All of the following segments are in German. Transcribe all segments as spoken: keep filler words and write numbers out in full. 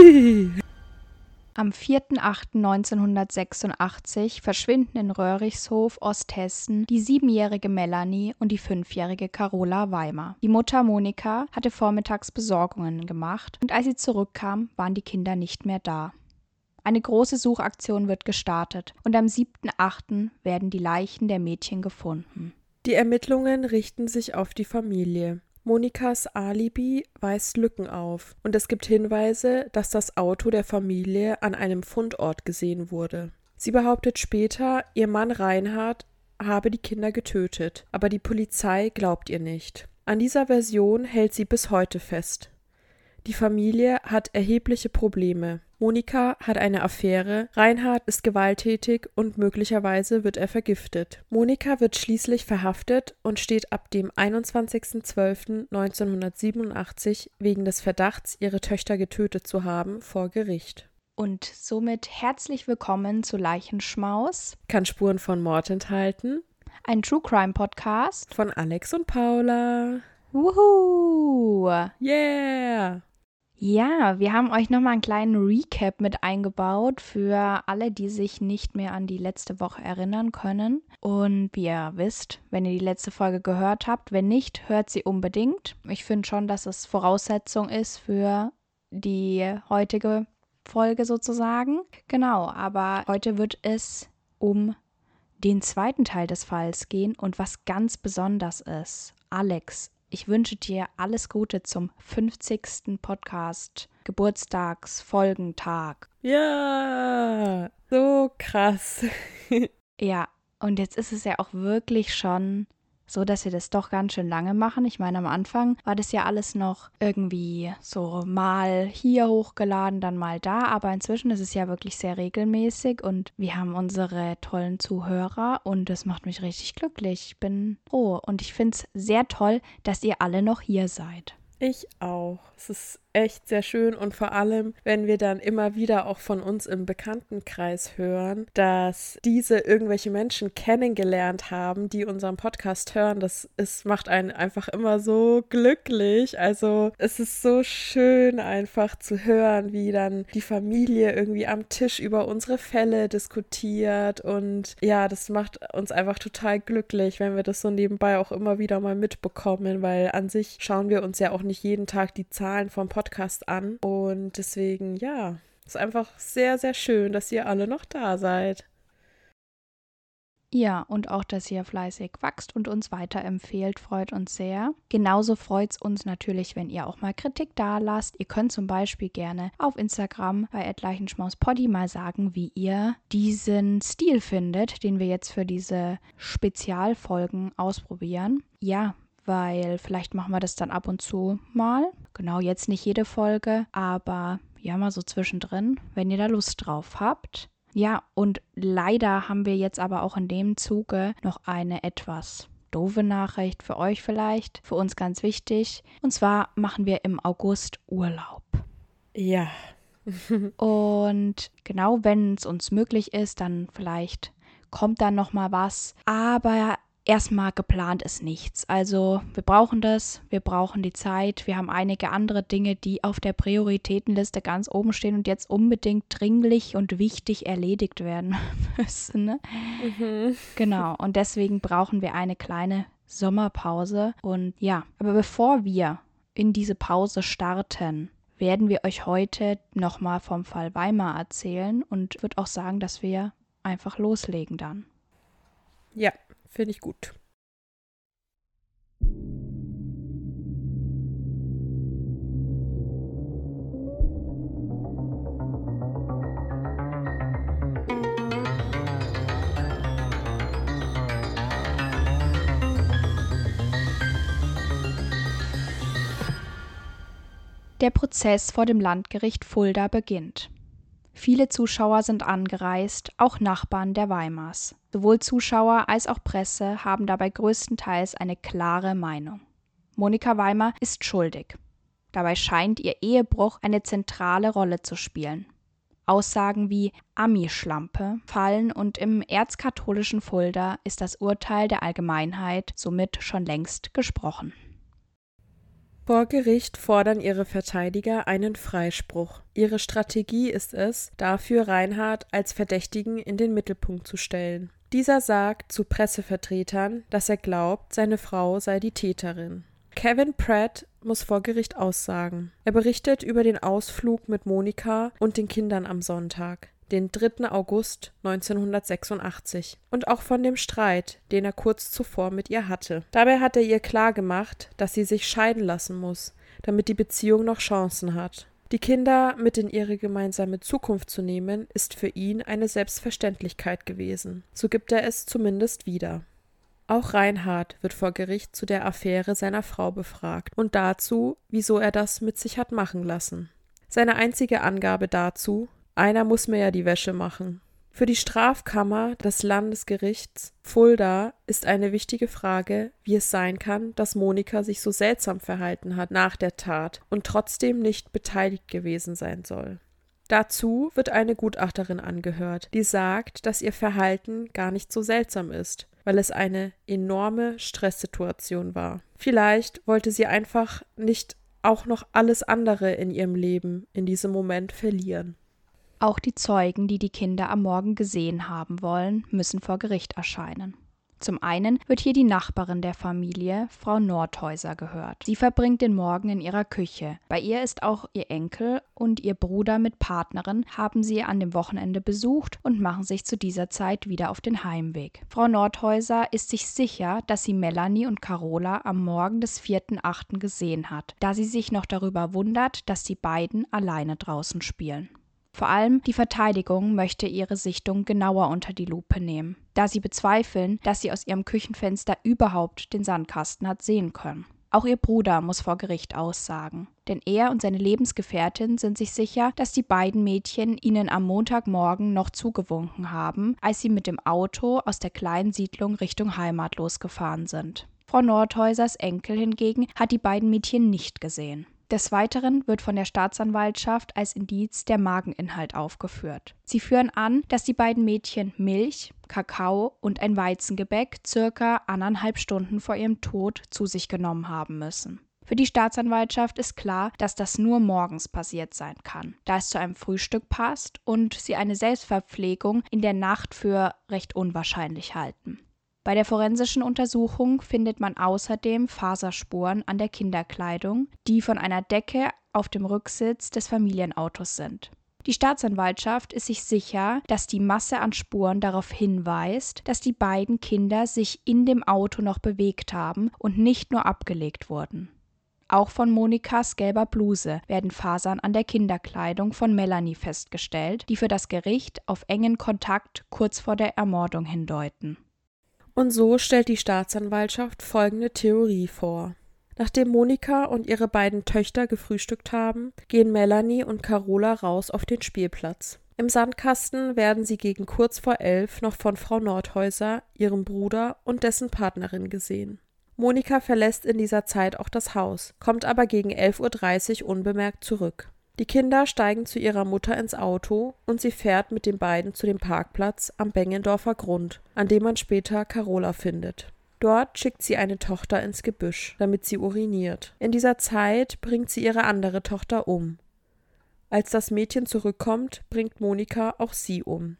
Am vierten achten neunzehnhundertsechsundachtzig verschwinden in Röhrichshof, Osthessen, die siebenjährige Melanie und die fünfjährige Carola Weimar. Die Mutter Monika hatte vormittags Besorgungen gemacht und als sie zurückkam, waren die Kinder nicht mehr da. Eine große Suchaktion wird gestartet und am siebten achten werden die Leichen der Mädchen gefunden. Die Ermittlungen richten sich auf die Familie. Monikas Alibi weist Lücken auf und es gibt Hinweise, dass das Auto der Familie an einem Fundort gesehen wurde. Sie behauptet später, ihr Mann Reinhard habe die Kinder getötet, aber die Polizei glaubt ihr nicht. An dieser Version hält sie bis heute fest. Die Familie hat erhebliche Probleme. Monika hat eine Affäre, Reinhard ist gewalttätig und möglicherweise wird er vergiftet. Monika wird schließlich verhaftet und steht ab dem einundzwanzigsten zwölften neunzehnhundertsiebenundachtzig wegen des Verdachts, ihre Töchter getötet zu haben, vor Gericht. Und somit herzlich willkommen zu Leichenschmaus. Kann Spuren von Mord enthalten. Ein True Crime Podcast von Alex und Paula. Wuhu! Yeah! Ja, wir haben euch nochmal einen kleinen Recap mit eingebaut für alle, die sich nicht mehr an die letzte Woche erinnern können. Und wie ihr wisst, wenn ihr die letzte Folge gehört habt, wenn nicht, hört sie unbedingt. Ich finde schon, dass es Voraussetzung ist für die heutige Folge sozusagen. Genau, aber heute wird es um den zweiten Teil des Falls gehen und was ganz besonders ist. Alex, ich wünsche dir alles Gute zum fünfzigsten Podcast, Geburtstags, Folgentag. Ja, so krass. Ja, und jetzt ist es ja auch wirklich schon so, dass wir das doch ganz schön lange machen. Ich meine, am Anfang war das ja alles noch irgendwie so mal hier hochgeladen, dann mal da. Aber inzwischen ist es ja wirklich sehr regelmäßig und wir haben unsere tollen Zuhörer und das macht mich richtig glücklich. Ich bin froh und ich finde es sehr toll, dass ihr alle noch hier seid. Ich auch. Es ist echt sehr schön und vor allem, wenn wir dann immer wieder auch von uns im Bekanntenkreis hören, dass diese irgendwelche Menschen kennengelernt haben, die unseren Podcast hören, das ist, macht einen einfach immer so glücklich. Also es ist so schön einfach zu hören, wie dann die Familie irgendwie am Tisch über unsere Fälle diskutiert und ja, das macht uns einfach total glücklich, wenn wir das so nebenbei auch immer wieder mal mitbekommen, weil an sich schauen wir uns ja auch nicht jeden Tag die Zahlen vom Podcast an und deswegen, ja, ist einfach sehr, sehr schön, dass ihr alle noch da seid. Ja, und auch, dass ihr fleißig wächst und uns weiterempfehlt, freut uns sehr. Genauso freut es uns natürlich, wenn ihr auch mal Kritik da lasst. Ihr könnt zum Beispiel gerne auf Instagram bei leichenschmauspoddy mal sagen, wie ihr diesen Stil findet, den wir jetzt für diese Spezialfolgen ausprobieren. Ja, weil vielleicht machen wir das dann ab und zu mal. Genau, jetzt nicht jede Folge, aber ja, mal so zwischendrin, wenn ihr da Lust drauf habt. Ja, und leider haben wir jetzt aber auch in dem Zuge noch eine etwas doofe Nachricht für euch vielleicht, für uns ganz wichtig. Und zwar machen wir im August Urlaub. Ja. Und genau, wenn es uns möglich ist, dann vielleicht kommt dann noch mal was. Aber erstmal geplant ist nichts. Also wir brauchen das, wir brauchen die Zeit. Wir haben einige andere Dinge, die auf der Prioritätenliste ganz oben stehen und jetzt unbedingt dringlich und wichtig erledigt werden müssen. Ne? Mhm. Genau, und deswegen brauchen wir eine kleine Sommerpause. Und ja, aber bevor wir in diese Pause starten, werden wir euch heute nochmal vom Fall Weimar erzählen und würde auch sagen, dass wir einfach loslegen dann. Ja. Finde ich gut. Der Prozess vor dem Landgericht Fulda beginnt. Viele Zuschauer sind angereist, auch Nachbarn der Weimars. Sowohl Zuschauer als auch Presse haben dabei größtenteils eine klare Meinung. Monika Weimar ist schuldig. Dabei scheint ihr Ehebruch eine zentrale Rolle zu spielen. Aussagen wie Ami-Schlampe fallen und im erzkatholischen Fulda ist das Urteil der Allgemeinheit somit schon längst gesprochen. Vor Gericht fordern ihre Verteidiger einen Freispruch. Ihre Strategie ist es, dafür Reinhard als Verdächtigen in den Mittelpunkt zu stellen. Dieser sagt zu Pressevertretern, dass er glaubt, seine Frau sei die Täterin. Kevin Pratt muss vor Gericht aussagen. Er berichtet über den Ausflug mit Monika und den Kindern am Sonntag, den dritten August neunzehnhundertsechsundachtzig, und auch von dem Streit, den er kurz zuvor mit ihr hatte. Dabei hat er ihr klargemacht, dass sie sich scheiden lassen muss, damit die Beziehung noch Chancen hat. Die Kinder mit in ihre gemeinsame Zukunft zu nehmen, ist für ihn eine Selbstverständlichkeit gewesen. So gibt er es zumindest wieder. Auch Reinhard wird vor Gericht zu der Affäre seiner Frau befragt und dazu, wieso er das mit sich hat machen lassen. Seine einzige Angabe dazu: Einer muss mir ja die Wäsche machen. Für die Strafkammer des Landesgerichts Fulda ist eine wichtige Frage, wie es sein kann, dass Monika sich so seltsam verhalten hat nach der Tat und trotzdem nicht beteiligt gewesen sein soll. Dazu wird eine Gutachterin angehört, die sagt, dass ihr Verhalten gar nicht so seltsam ist, weil es eine enorme Stresssituation war. Vielleicht wollte sie einfach nicht auch noch alles andere in ihrem Leben in diesem Moment verlieren. Auch die Zeugen, die die Kinder am Morgen gesehen haben wollen, müssen vor Gericht erscheinen. Zum einen wird hier die Nachbarin der Familie, Frau Nordhäuser, gehört. Sie verbringt den Morgen in ihrer Küche. Bei ihr ist auch ihr Enkel und ihr Bruder mit Partnerin, haben sie an dem Wochenende besucht und machen sich zu dieser Zeit wieder auf den Heimweg. Frau Nordhäuser ist sich sicher, dass sie Melanie und Carola am Morgen des vierten achten gesehen hat, da sie sich noch darüber wundert, dass die beiden alleine draußen spielen. Vor allem die Verteidigung möchte ihre Sichtung genauer unter die Lupe nehmen, da sie bezweifeln, dass sie aus ihrem Küchenfenster überhaupt den Sandkasten hat sehen können. Auch ihr Bruder muss vor Gericht aussagen, denn er und seine Lebensgefährtin sind sich sicher, dass die beiden Mädchen ihnen am Montagmorgen noch zugewunken haben, als sie mit dem Auto aus der kleinen Siedlung Richtung Heimat losgefahren sind. Frau Nordhäusers Enkel hingegen hat die beiden Mädchen nicht gesehen. Des Weiteren wird von der Staatsanwaltschaft als Indiz der Mageninhalt aufgeführt. Sie führen an, dass die beiden Mädchen Milch, Kakao und ein Weizengebäck circa anderthalb Stunden vor ihrem Tod zu sich genommen haben müssen. Für die Staatsanwaltschaft ist klar, dass das nur morgens passiert sein kann, da es zu einem Frühstück passt und sie eine Selbstverpflegung in der Nacht für recht unwahrscheinlich halten. Bei der forensischen Untersuchung findet man außerdem Faserspuren an der Kinderkleidung, die von einer Decke auf dem Rücksitz des Familienautos sind. Die Staatsanwaltschaft ist sich sicher, dass die Masse an Spuren darauf hinweist, dass die beiden Kinder sich in dem Auto noch bewegt haben und nicht nur abgelegt wurden. Auch von Monikas gelber Bluse werden Fasern an der Kinderkleidung von Melanie festgestellt, die für das Gericht auf engen Kontakt kurz vor der Ermordung hindeuten. Und so stellt die Staatsanwaltschaft folgende Theorie vor. Nachdem Monika und ihre beiden Töchter gefrühstückt haben, gehen Melanie und Carola raus auf den Spielplatz. Im Sandkasten werden sie gegen kurz vor elf noch von Frau Nordhäuser, ihrem Bruder und dessen Partnerin gesehen. Monika verlässt in dieser Zeit auch das Haus, kommt aber gegen elf Uhr dreißig unbemerkt zurück. Die Kinder steigen zu ihrer Mutter ins Auto und sie fährt mit den beiden zu dem Parkplatz am Bengendorfer Grund, an dem man später Carola findet. Dort schickt sie eine Tochter ins Gebüsch, damit sie uriniert. In dieser Zeit bringt sie ihre andere Tochter um. Als das Mädchen zurückkommt, bringt Monika auch sie um.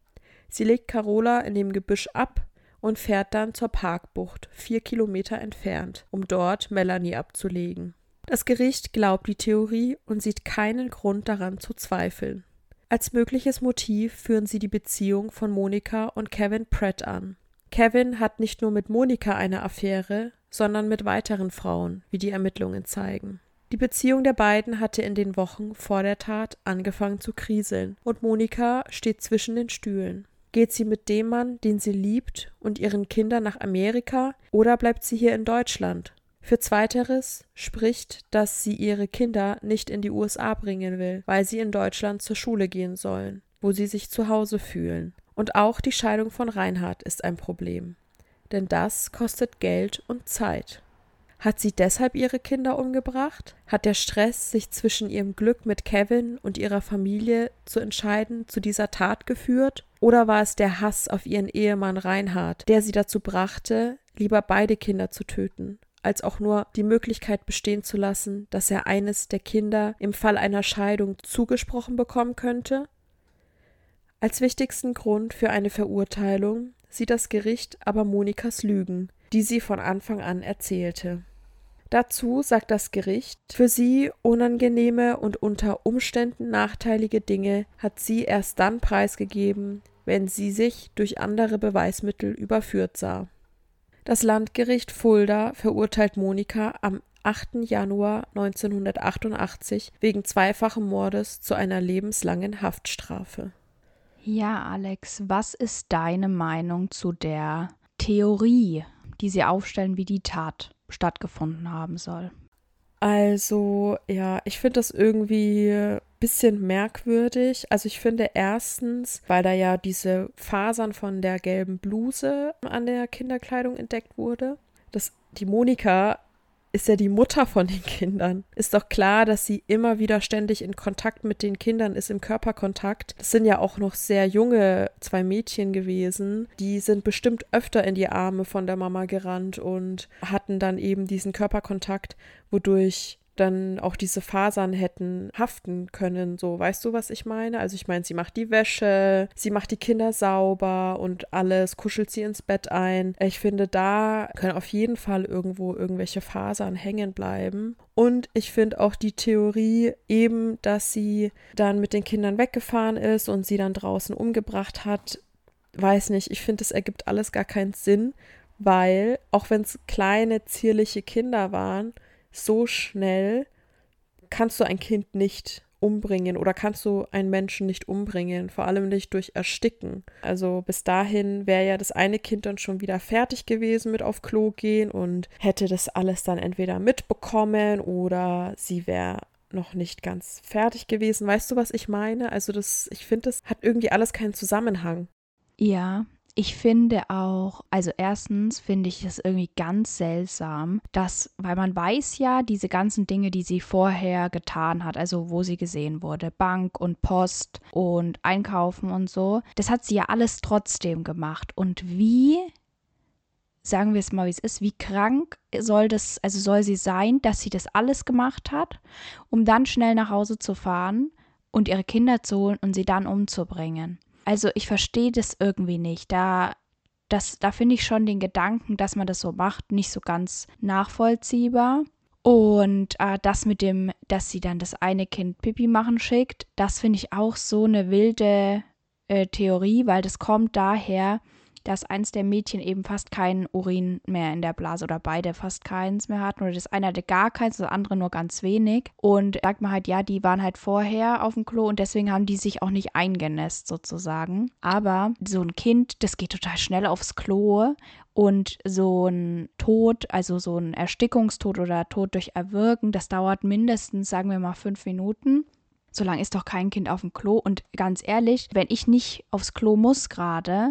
Sie legt Carola in dem Gebüsch ab und fährt dann zur Parkbucht, vier Kilometer entfernt, um dort Melanie abzulegen. Das Gericht glaubt die Theorie und sieht keinen Grund daran zu zweifeln. Als mögliches Motiv führen sie die Beziehung von Monika und Kevin Pratt an. Kevin hat nicht nur mit Monika eine Affäre, sondern mit weiteren Frauen, wie die Ermittlungen zeigen. Die Beziehung der beiden hatte in den Wochen vor der Tat angefangen zu kriseln und Monika steht zwischen den Stühlen. Geht sie mit dem Mann, den sie liebt, und ihren Kindern nach Amerika oder bleibt sie hier in Deutschland? Für Zweiteres spricht, dass sie ihre Kinder nicht in die U S A bringen will, weil sie in Deutschland zur Schule gehen sollen, wo sie sich zu Hause fühlen. Und auch die Scheidung von Reinhard ist ein Problem, denn das kostet Geld und Zeit. Hat sie deshalb ihre Kinder umgebracht? Hat der Stress, sich zwischen ihrem Glück mit Kevin und ihrer Familie zu entscheiden, zu dieser Tat geführt? Oder war es der Hass auf ihren Ehemann Reinhard, der sie dazu brachte, lieber beide Kinder zu töten, als auch nur die Möglichkeit bestehen zu lassen, dass er eines der Kinder im Fall einer Scheidung zugesprochen bekommen könnte? Als wichtigsten Grund für eine Verurteilung sieht das Gericht aber Monikas Lügen, die sie von Anfang an erzählte. Dazu sagt das Gericht, für sie unangenehme und unter Umständen nachteilige Dinge hat sie erst dann preisgegeben, wenn sie sich durch andere Beweismittel überführt sah. Das Landgericht Fulda verurteilt Monika am achten Januar neunzehnhundertachtundachtzig wegen zweifachen Mordes zu einer lebenslangen Haftstrafe. Ja, Alex, was ist deine Meinung zu der Theorie, die sie aufstellen, wie die Tat stattgefunden haben soll? Also, ja, ich finde das irgendwie ein bisschen merkwürdig. Also ich finde erstens, weil da ja diese Fasern von der gelben Bluse an der Kinderkleidung entdeckt wurde, dass die Monika ist ja die Mutter von den Kindern. Ist doch klar, dass sie immer wieder ständig in Kontakt mit den Kindern ist, im Körperkontakt. Das sind ja auch noch sehr junge zwei Mädchen gewesen. Die sind bestimmt öfter in die Arme von der Mama gerannt und hatten dann eben diesen Körperkontakt, wodurch dann auch diese Fasern hätten haften können, so, weißt du, was ich meine? Also ich meine, sie macht die Wäsche, sie macht die Kinder sauber und alles, kuschelt sie ins Bett ein. Ich finde, da können auf jeden Fall irgendwo irgendwelche Fasern hängen bleiben. Und ich finde auch die Theorie eben, dass sie dann mit den Kindern weggefahren ist und sie dann draußen umgebracht hat, weiß nicht, ich finde, das ergibt alles gar keinen Sinn, weil, auch wenn es kleine, zierliche Kinder waren, so schnell kannst du ein Kind nicht umbringen oder kannst du einen Menschen nicht umbringen, vor allem nicht durch Ersticken. Also bis dahin wäre ja das eine Kind dann schon wieder fertig gewesen mit auf Klo gehen und hätte das alles dann entweder mitbekommen oder sie wäre noch nicht ganz fertig gewesen. Weißt du, was ich meine? Also das, ich finde, das hat irgendwie alles keinen Zusammenhang. Ja. Ich finde auch, also erstens finde ich es irgendwie ganz seltsam, dass, weil man weiß ja, diese ganzen Dinge, die sie vorher getan hat, also wo sie gesehen wurde, Bank und Post und Einkaufen und so, das hat sie ja alles trotzdem gemacht. Und wie, sagen wir es mal, wie es ist, wie krank soll das, also soll sie sein, dass sie das alles gemacht hat, um dann schnell nach Hause zu fahren und ihre Kinder zu holen und sie dann umzubringen? Also ich verstehe das irgendwie nicht. Da, das, da finde ich schon den Gedanken, dass man das so macht, nicht so ganz nachvollziehbar. Und äh, das mit dem, dass sie dann das eine Kind Pipi machen schickt, das finde ich auch so eine wilde äh, Theorie, weil das kommt daher, dass eins der Mädchen eben fast keinen Urin mehr in der Blase oder beide fast keins mehr hatten oder das eine hatte gar keins, das andere nur ganz wenig und sagt man halt, ja, die waren halt vorher auf dem Klo und deswegen haben die sich auch nicht eingenässt sozusagen, aber so ein Kind, das geht total schnell aufs Klo und so ein Tod, also so ein Erstickungstod oder Tod durch Erwürgen, das dauert mindestens, sagen wir mal, fünf Minuten. So lange ist doch kein Kind auf dem Klo und ganz ehrlich, wenn ich nicht aufs Klo muss gerade,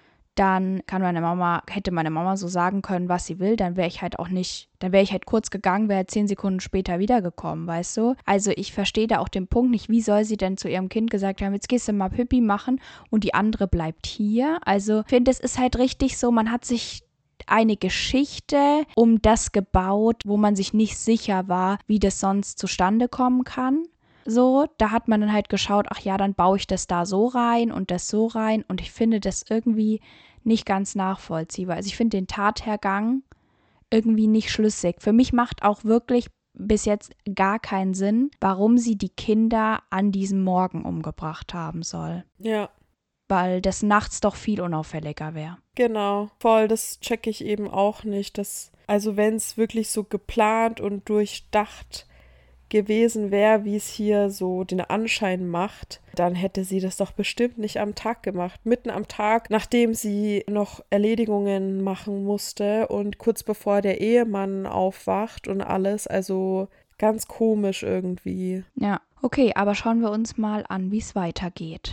dann kann meine Mama, hätte meine Mama so sagen können, was sie will, dann wäre ich halt auch nicht, dann wäre ich halt kurz gegangen, wäre zehn Sekunden später wiedergekommen, weißt du? Also ich verstehe da auch den Punkt nicht, wie soll sie denn zu ihrem Kind gesagt haben, jetzt gehst du mal Pipi machen und die andere bleibt hier? Also ich finde, es ist halt richtig so, man hat sich eine Geschichte um das gebaut, wo man sich nicht sicher war, wie das sonst zustande kommen kann. So, da hat man dann halt geschaut, ach ja, dann baue ich das da so rein und das so rein und ich finde das irgendwie nicht ganz nachvollziehbar. Also ich finde den Tathergang irgendwie nicht schlüssig. Für mich macht auch wirklich bis jetzt gar keinen Sinn, warum sie die Kinder an diesem Morgen umgebracht haben soll. Ja. Weil das nachts doch viel unauffälliger wäre. Genau, voll, das checke ich eben auch nicht. Dass, also wenn es wirklich so geplant und durchdacht gewesen wäre, wie es hier so den Anschein macht, dann hätte sie das doch bestimmt nicht am Tag gemacht. Mitten am Tag, nachdem sie noch Erledigungen machen musste und kurz bevor der Ehemann aufwacht und alles, also ganz komisch irgendwie. Ja, okay, aber schauen wir uns mal an, wie es weitergeht.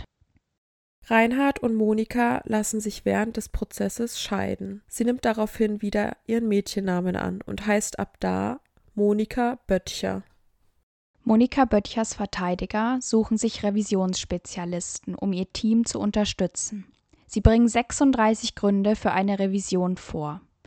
Reinhard und Monika lassen sich während des Prozesses scheiden. Sie nimmt daraufhin wieder ihren Mädchennamen an und heißt ab da Monika Böttcher. Monika Böttchers Verteidiger suchen sich Revisionsspezialisten, um ihr Team zu unterstützen. Sie bringen sechsunddreißig Gründe für eine Revision vor.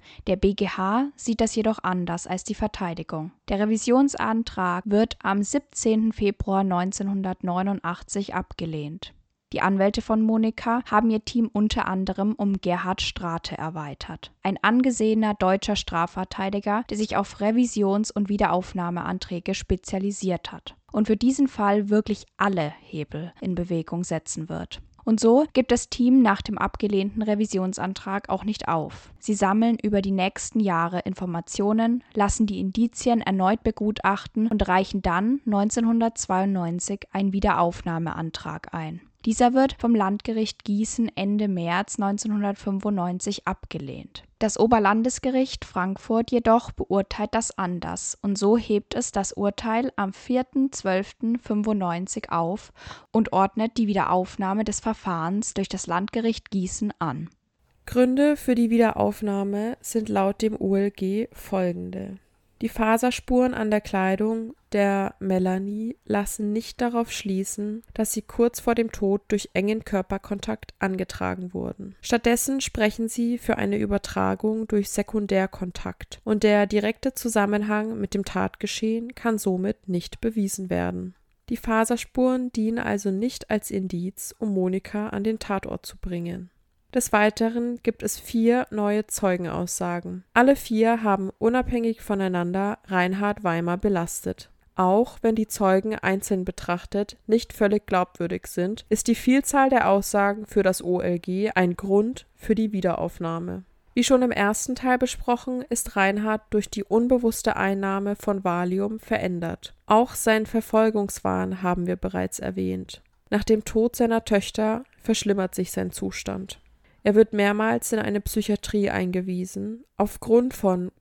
Der B G H sieht das jedoch anders als die Verteidigung. Der Revisionsantrag wird am siebzehnten Februar neunzehnhundertneunundachtzig abgelehnt. Die Anwälte von Monika haben ihr Team unter anderem um Gerhard Strate erweitert, ein angesehener deutscher Strafverteidiger, der sich auf Revisions- und Wiederaufnahmeanträge spezialisiert hat und für diesen Fall wirklich alle Hebel in Bewegung setzen wird. Und so gibt das Team nach dem abgelehnten Revisionsantrag auch nicht auf. Sie sammeln über die nächsten Jahre Informationen, lassen die Indizien erneut begutachten und reichen dann neunzehnhundertzweiundneunzig einen Wiederaufnahmeantrag ein. Dieser wird vom Landgericht Gießen Ende März neunzehnhundertfünfundneunzig abgelehnt. Das Oberlandesgericht Frankfurt jedoch beurteilt das anders und so hebt es das Urteil am vierten zwölften neunzehnhundertfünfundneunzig auf und ordnet die Wiederaufnahme des Verfahrens durch das Landgericht Gießen an. Gründe für die Wiederaufnahme sind laut dem O L G folgende. Die Faserspuren an der Kleidung der Melanie lassen nicht darauf schließen, dass sie kurz vor dem Tod durch engen Körperkontakt angetragen wurden. Stattdessen sprechen sie für eine Übertragung durch Sekundärkontakt und der direkte Zusammenhang mit dem Tatgeschehen kann somit nicht bewiesen werden. Die Faserspuren dienen also nicht als Indiz, um Monika an den Tatort zu bringen. Des Weiteren gibt es vier neue Zeugenaussagen. Alle vier haben unabhängig voneinander Reinhard Weimer belastet. Auch wenn die Zeugen einzeln betrachtet nicht völlig glaubwürdig sind, ist die Vielzahl der Aussagen für das O L G ein Grund für die Wiederaufnahme. Wie schon im ersten Teil besprochen, ist Reinhard durch die unbewusste Einnahme von Valium verändert. Auch seinen Verfolgungswahn haben wir bereits erwähnt. Nach dem Tod seiner Töchter verschlimmert sich sein Zustand. Er wird mehrmals in eine Psychiatrie eingewiesen, aufgrund von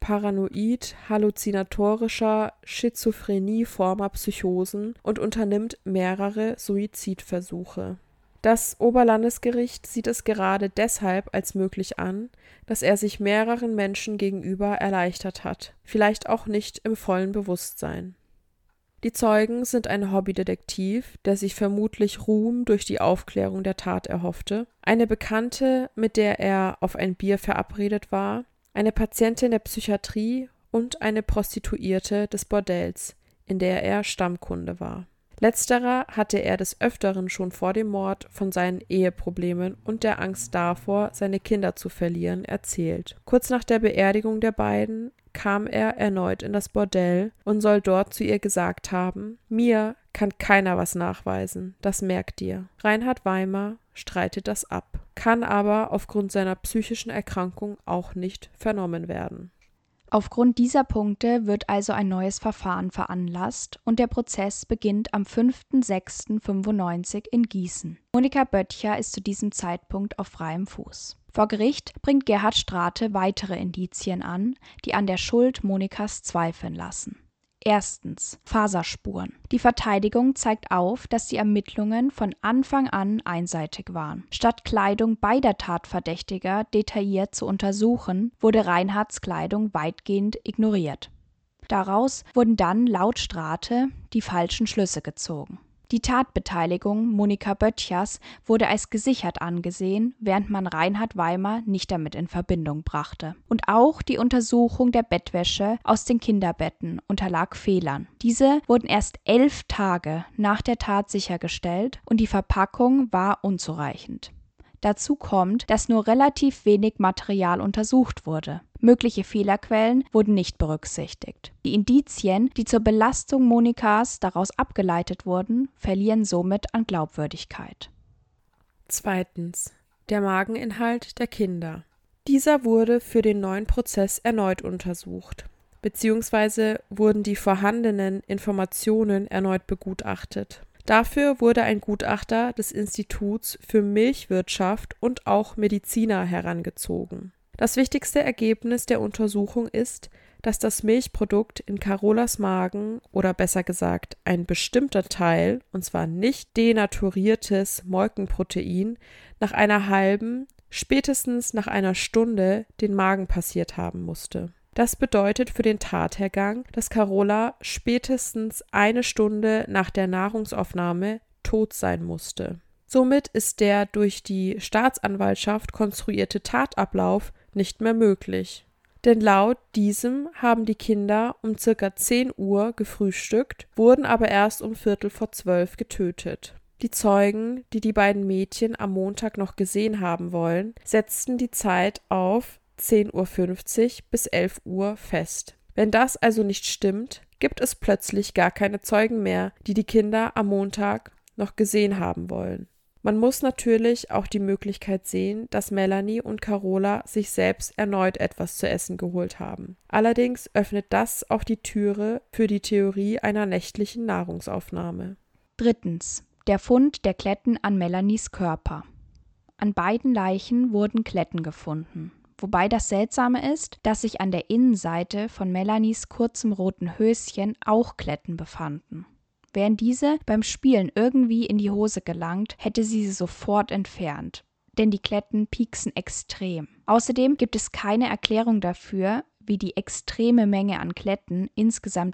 paranoid-halluzinatorischer Schizophrenie-former Psychosen und unternimmt mehrere Suizidversuche. Das Oberlandesgericht sieht es gerade deshalb als möglich an, dass er sich mehreren Menschen gegenüber erleichtert hat, vielleicht auch nicht im vollen Bewusstsein. Die Zeugen sind ein Hobbydetektiv, der sich vermutlich Ruhm durch die Aufklärung der Tat erhoffte, eine Bekannte, mit der er auf ein Bier verabredet war, eine Patientin der Psychiatrie und eine Prostituierte des Bordells, in der er Stammkunde war. Letzterer hatte er des Öfteren schon vor dem Mord von seinen Eheproblemen und der Angst davor, seine Kinder zu verlieren, erzählt. Kurz nach der Beerdigung der beiden kam er erneut in das Bordell und soll dort zu ihr gesagt haben: Mir kann keiner was nachweisen, das merkt ihr. Reinhard Weimer streitet das ab, kann aber aufgrund seiner psychischen Erkrankung auch nicht vernommen werden. Aufgrund dieser Punkte wird also ein neues Verfahren veranlasst und der Prozess beginnt am fünften sechsten neunzehnhundertfünfundneunzig in Gießen. Monika Böttcher ist zu diesem Zeitpunkt auf freiem Fuß. Vor Gericht bringt Gerhard Strate weitere Indizien an, die an der Schuld Monikas zweifeln lassen. Erstens. Faserspuren. Die Verteidigung zeigt auf, dass die Ermittlungen von Anfang an einseitig waren. Statt Kleidung beider Tatverdächtiger detailliert zu untersuchen, wurde Reinhards Kleidung weitgehend ignoriert. Daraus wurden dann laut Strate die falschen Schlüsse gezogen. Die Tatbeteiligung Monika Böttchers wurde als gesichert angesehen, während man Reinhard Weimer nicht damit in Verbindung brachte. Und auch die Untersuchung der Bettwäsche aus den Kinderbetten unterlag Fehlern. Diese wurden erst elf Tage nach der Tat sichergestellt und die Verpackung war unzureichend. Dazu kommt, dass nur relativ wenig Material untersucht wurde. Mögliche Fehlerquellen wurden nicht berücksichtigt. Die Indizien, die zur Belastung Monikas daraus abgeleitet wurden, verlieren somit an Glaubwürdigkeit. Zweitens. Der Mageninhalt der Kinder. Dieser wurde für den neuen Prozess erneut untersucht, beziehungsweise wurden die vorhandenen Informationen erneut begutachtet. Dafür wurde ein Gutachter des Instituts für Milchwirtschaft und auch Mediziner herangezogen. Das wichtigste Ergebnis der Untersuchung ist, dass das Milchprodukt in Carolas Magen oder besser gesagt ein bestimmter Teil, und zwar nicht denaturiertes Molkenprotein, nach einer halben, spätestens nach einer Stunde den Magen passiert haben musste. Das bedeutet für den Tathergang, dass Carola spätestens eine Stunde nach der Nahrungsaufnahme tot sein musste. Somit ist der durch die Staatsanwaltschaft konstruierte Tatablauf nicht mehr möglich. Denn laut diesem haben die Kinder um circa zehn Uhr gefrühstückt, wurden aber erst um Viertel vor zwölf getötet. Die Zeugen, die die beiden Mädchen am Montag noch gesehen haben wollen, setzten die Zeit auf zehn Uhr fünfzig bis elf Uhr fest. Wenn das also nicht stimmt, gibt es plötzlich gar keine Zeugen mehr, die die Kinder am Montag noch gesehen haben wollen. Man muss natürlich auch die Möglichkeit sehen, dass Melanie und Carola sich selbst erneut etwas zu essen geholt haben. Allerdings öffnet das auch die Türe für die Theorie einer nächtlichen Nahrungsaufnahme. Drittens. Der Fund der Kletten an Melanies Körper. An beiden Leichen wurden Kletten gefunden. Wobei das Seltsame ist, dass sich an der Innenseite von Melanies kurzem roten Höschen auch Kletten befanden. Wären diese beim Spielen irgendwie in die Hose gelangt, hätte sie sie sofort entfernt. Denn die Kletten pieksen extrem. Außerdem gibt es keine Erklärung dafür, wie die extreme Menge an Kletten, insgesamt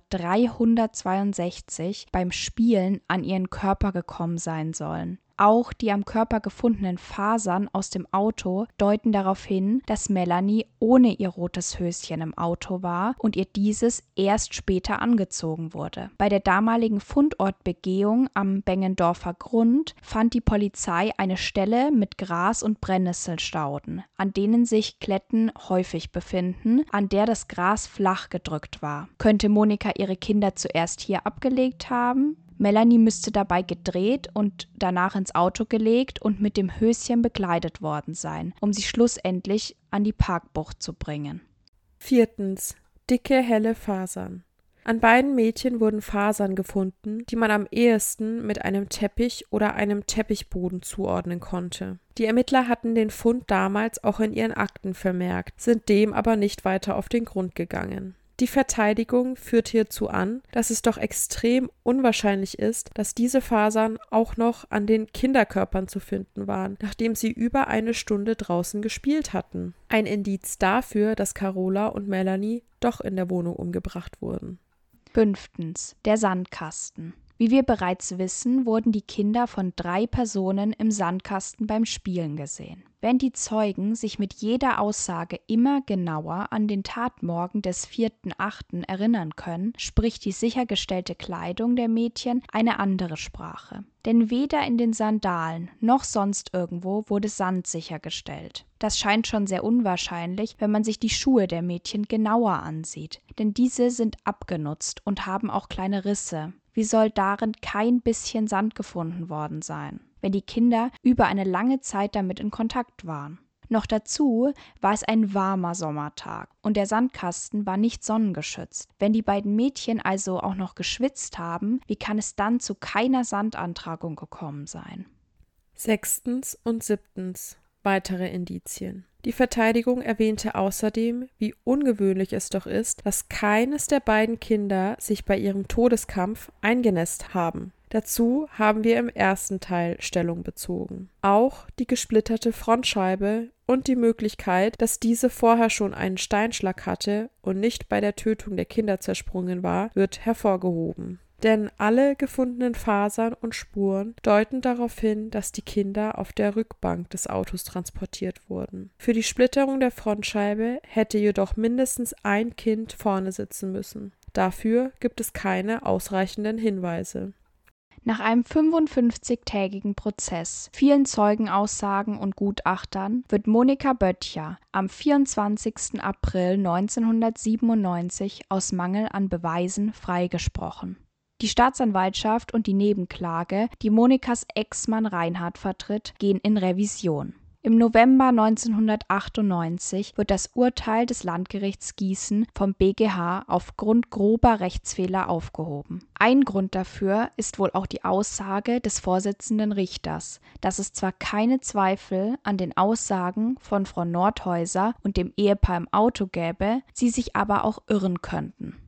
dreihundertzweiundsechzig, beim Spielen an ihren Körper gekommen sein sollen. Auch die am Körper gefundenen Fasern aus dem Auto deuten darauf hin, dass Melanie ohne ihr rotes Höschen im Auto war und ihr dieses erst später angezogen wurde. Bei der damaligen Fundortbegehung am Bengendorfer Grund fand die Polizei eine Stelle mit Gras- und Brennnesselstauden, an denen sich Kletten häufig befinden, an der das Gras flach gedrückt war. Könnte Monika ihre Kinder zuerst hier abgelegt haben? Melanie müsste dabei gedreht und danach ins Auto gelegt und mit dem Höschen bekleidet worden sein, um sie schlussendlich an die Parkbucht zu bringen. Viertens. Dicke, helle Fasern. An beiden Mädchen wurden Fasern gefunden, die man am ehesten mit einem Teppich oder einem Teppichboden zuordnen konnte. Die Ermittler hatten den Fund damals auch in ihren Akten vermerkt, sind dem aber nicht weiter auf den Grund gegangen. Die Verteidigung führt hierzu an, dass es doch extrem unwahrscheinlich ist, dass diese Fasern auch noch an den Kinderkörpern zu finden waren, nachdem sie über eine Stunde draußen gespielt hatten. Ein Indiz dafür, dass Carola und Melanie doch in der Wohnung umgebracht wurden. Fünftens. Der Sandkasten. Wie wir bereits wissen, wurden die Kinder von drei Personen im Sandkasten beim Spielen gesehen. Wenn die Zeugen sich mit jeder Aussage immer genauer an den Tatmorgen des vierten achten erinnern können, spricht die sichergestellte Kleidung der Mädchen eine andere Sprache. Denn weder in den Sandalen noch sonst irgendwo wurde Sand sichergestellt. Das scheint schon sehr unwahrscheinlich, wenn man sich die Schuhe der Mädchen genauer ansieht, denn diese sind abgenutzt und haben auch kleine Risse. Wie soll darin kein bisschen Sand gefunden worden sein, wenn die Kinder über eine lange Zeit damit in Kontakt waren? Noch dazu war es ein warmer Sommertag und der Sandkasten war nicht sonnengeschützt. Wenn die beiden Mädchen also auch noch geschwitzt haben, wie kann es dann zu keiner Sandantragung gekommen sein? Sechstens und siebtens. Weitere Indizien. Die Verteidigung erwähnte außerdem, wie ungewöhnlich es doch ist, dass keines der beiden Kinder sich bei ihrem Todeskampf eingenässt haben. Dazu haben wir im ersten Teil Stellung bezogen. Auch die gesplitterte Frontscheibe und die Möglichkeit, dass diese vorher schon einen Steinschlag hatte und nicht bei der Tötung der Kinder zersprungen war, wird hervorgehoben. Denn alle gefundenen Fasern und Spuren deuten darauf hin, dass die Kinder auf der Rückbank des Autos transportiert wurden. Für die Splitterung der Frontscheibe hätte jedoch mindestens ein Kind vorne sitzen müssen. Dafür gibt es keine ausreichenden Hinweise. Nach einem fünfundfünfzigtägigen Prozess, vielen Zeugenaussagen und Gutachtern wird Monika Böttcher am vierundzwanzigsten April neunzehnhundertsiebenundneunzig aus Mangel an Beweisen freigesprochen. Die Staatsanwaltschaft und die Nebenklage, die Monikas Ex-Mann Reinhard vertritt, gehen in Revision. Im November neunzehnhundertachtundneunzig wird das Urteil des Landgerichts Gießen vom B G H aufgrund grober Rechtsfehler aufgehoben. Ein Grund dafür ist wohl auch die Aussage des Vorsitzenden Richters, dass es zwar keine Zweifel an den Aussagen von Frau Nordhäuser und dem Ehepaar im Auto gäbe, sie sich aber auch irren könnten.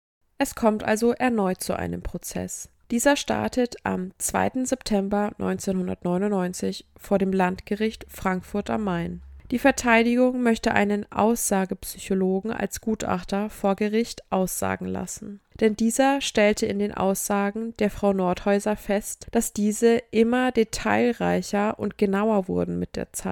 Es kommt also erneut zu einem Prozess. Dieser startet am zweiten September neunzehnhundertneunundneunzig vor dem Landgericht Frankfurt am Main. Die Verteidigung möchte einen Aussagepsychologen als Gutachter vor Gericht aussagen lassen. Denn dieser stellte in den Aussagen der Frau Nordhäuser fest, dass diese immer detailreicher und genauer wurden mit der Zeit.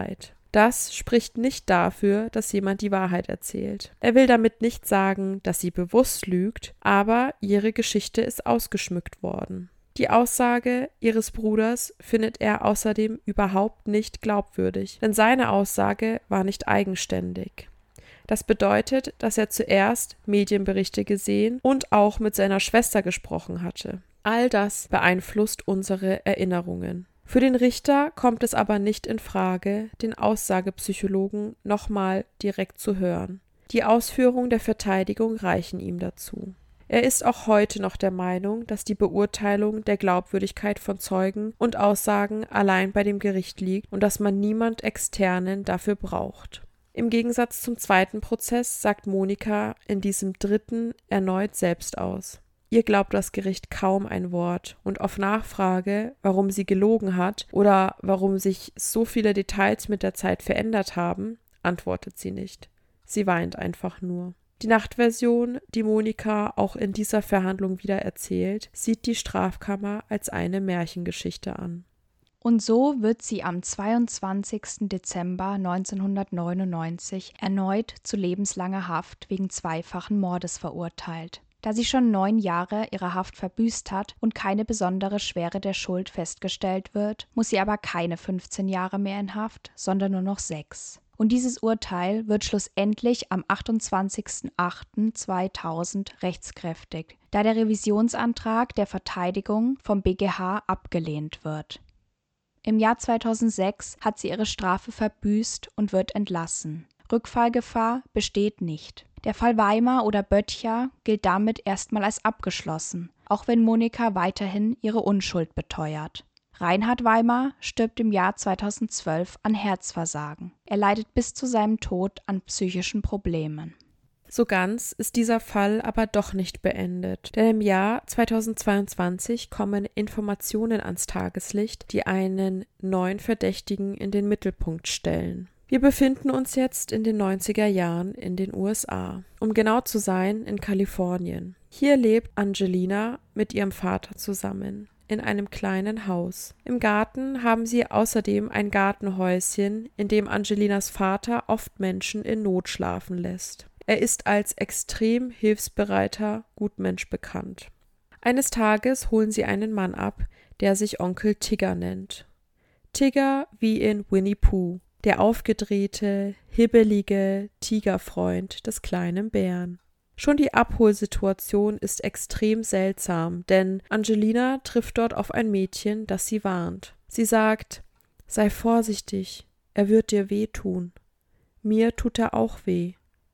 Das spricht nicht dafür, dass jemand die Wahrheit erzählt. Er will damit nicht sagen, dass sie bewusst lügt, aber ihre Geschichte ist ausgeschmückt worden. Die Aussage ihres Bruders findet er außerdem überhaupt nicht glaubwürdig, denn seine Aussage war nicht eigenständig. Das bedeutet, dass er zuerst Medienberichte gesehen und auch mit seiner Schwester gesprochen hatte. All das beeinflusst unsere Erinnerungen. Für den Richter kommt es aber nicht in Frage, den Aussagepsychologen nochmal direkt zu hören. Die Ausführungen der Verteidigung reichen ihm dazu. Er ist auch heute noch der Meinung, dass die Beurteilung der Glaubwürdigkeit von Zeugen und Aussagen allein bei dem Gericht liegt und dass man niemand Externen dafür braucht. Im Gegensatz zum zweiten Prozess sagt Monika in diesem dritten erneut selbst aus. Ihr glaubt das Gericht kaum ein Wort und auf Nachfrage, warum sie gelogen hat oder warum sich so viele Details mit der Zeit verändert haben, antwortet sie nicht. Sie weint einfach nur. Die Nachtversion, die Monika auch in dieser Verhandlung wieder erzählt, sieht die Strafkammer als eine Märchengeschichte an. Und so wird sie am zweiundzwanzigsten Dezember neunzehnhundertneunundneunzig erneut zu lebenslanger Haft wegen zweifachen Mordes verurteilt. Da sie schon neun Jahre ihre Haft verbüßt hat und keine besondere Schwere der Schuld festgestellt wird, muss sie aber keine fünfzehn Jahre mehr in Haft, sondern nur noch sechs. Und dieses Urteil wird schlussendlich am achtundzwanzigsten achten zweitausend rechtskräftig, da der Revisionsantrag der Verteidigung vom B G H abgelehnt wird. Im Jahr zweitausendsechs hat sie ihre Strafe verbüßt und wird entlassen. Rückfallgefahr besteht nicht. Der Fall Weimar oder Böttcher gilt damit erstmal als abgeschlossen, auch wenn Monika weiterhin ihre Unschuld beteuert. Reinhard Weimar stirbt im Jahr zweitausendzwölf an Herzversagen. Er leidet bis zu seinem Tod an psychischen Problemen. So ganz ist dieser Fall aber doch nicht beendet, denn im Jahr zweitausendzweiundzwanzig kommen Informationen ans Tageslicht, die einen neuen Verdächtigen in den Mittelpunkt stellen. Wir befinden uns jetzt in den neunziger Jahren in den U S A, um genau zu sein in Kalifornien. Hier lebt Angelina mit ihrem Vater zusammen in einem kleinen Haus. Im Garten haben sie außerdem ein Gartenhäuschen, in dem Angelinas Vater oft Menschen in Not schlafen lässt. Er ist als extrem hilfsbereiter Gutmensch bekannt. Eines Tages holen sie einen Mann ab, der sich Onkel Tigger nennt. Tigger wie in Winnie Pooh. Der aufgedrehte, hibbelige Tigerfreund des kleinen Bären. Schon die Abholsituation ist extrem seltsam, denn Angelina trifft dort auf ein Mädchen, das sie warnt. Sie sagt, sei vorsichtig, er wird dir wehtun. Mir tut er auch weh.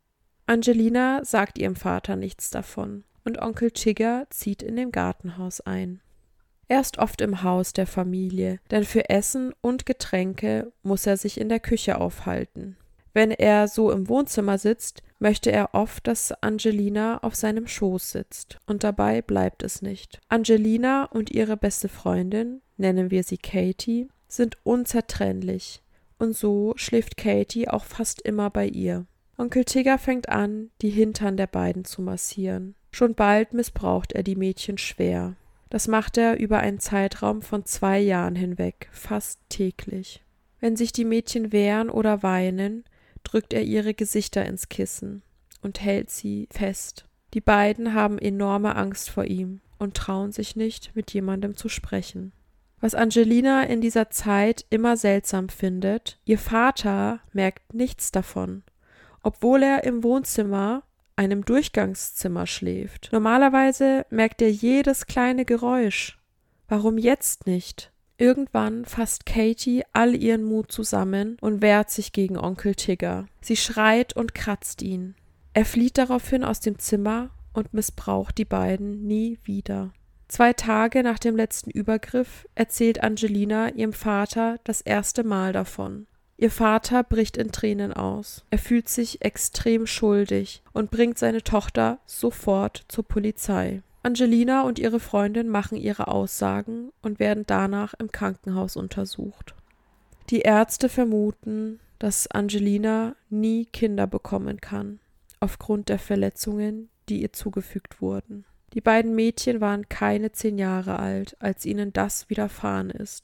Angelina sagt ihrem Vater nichts davon und Onkel Tigger zieht in dem Gartenhaus ein. Er ist oft im Haus der Familie, denn für Essen und Getränke muss er sich in der Küche aufhalten. Wenn er so im Wohnzimmer sitzt, möchte er oft, dass Angelina auf seinem Schoß sitzt. Und dabei bleibt es nicht. Angelina und ihre beste Freundin, nennen wir sie Katie, sind unzertrennlich. Und so schläft Katie auch fast immer bei ihr. Onkel Tigger fängt an, die Hintern der beiden zu massieren. Schon bald missbraucht er die Mädchen schwer. Das macht er über einen Zeitraum von zwei Jahren hinweg, fast täglich. Wenn sich die Mädchen wehren oder weinen, drückt er ihre Gesichter ins Kissen und hält sie fest. Die beiden haben enorme Angst vor ihm und trauen sich nicht, mit jemandem zu sprechen. Was Angelina in dieser Zeit immer seltsam findet, ihr Vater merkt nichts davon, obwohl er im Wohnzimmer, einem Durchgangszimmer, schläft. Normalerweise merkt er jedes kleine Geräusch. Warum jetzt nicht? Irgendwann fasst Katie all ihren Mut zusammen und wehrt sich gegen Onkel Tigger. Sie schreit und kratzt ihn. Er flieht daraufhin aus dem Zimmer und missbraucht die beiden nie wieder. Zwei Tage nach dem letzten Übergriff erzählt Angelina ihrem Vater das erste Mal davon. Ihr Vater bricht in Tränen aus. Er fühlt sich extrem schuldig und bringt seine Tochter sofort zur Polizei. Angelina und ihre Freundin machen ihre Aussagen und werden danach im Krankenhaus untersucht. Die Ärzte vermuten, dass Angelina nie Kinder bekommen kann, aufgrund der Verletzungen, die ihr zugefügt wurden. Die beiden Mädchen waren keine zehn Jahre alt, als ihnen das widerfahren ist.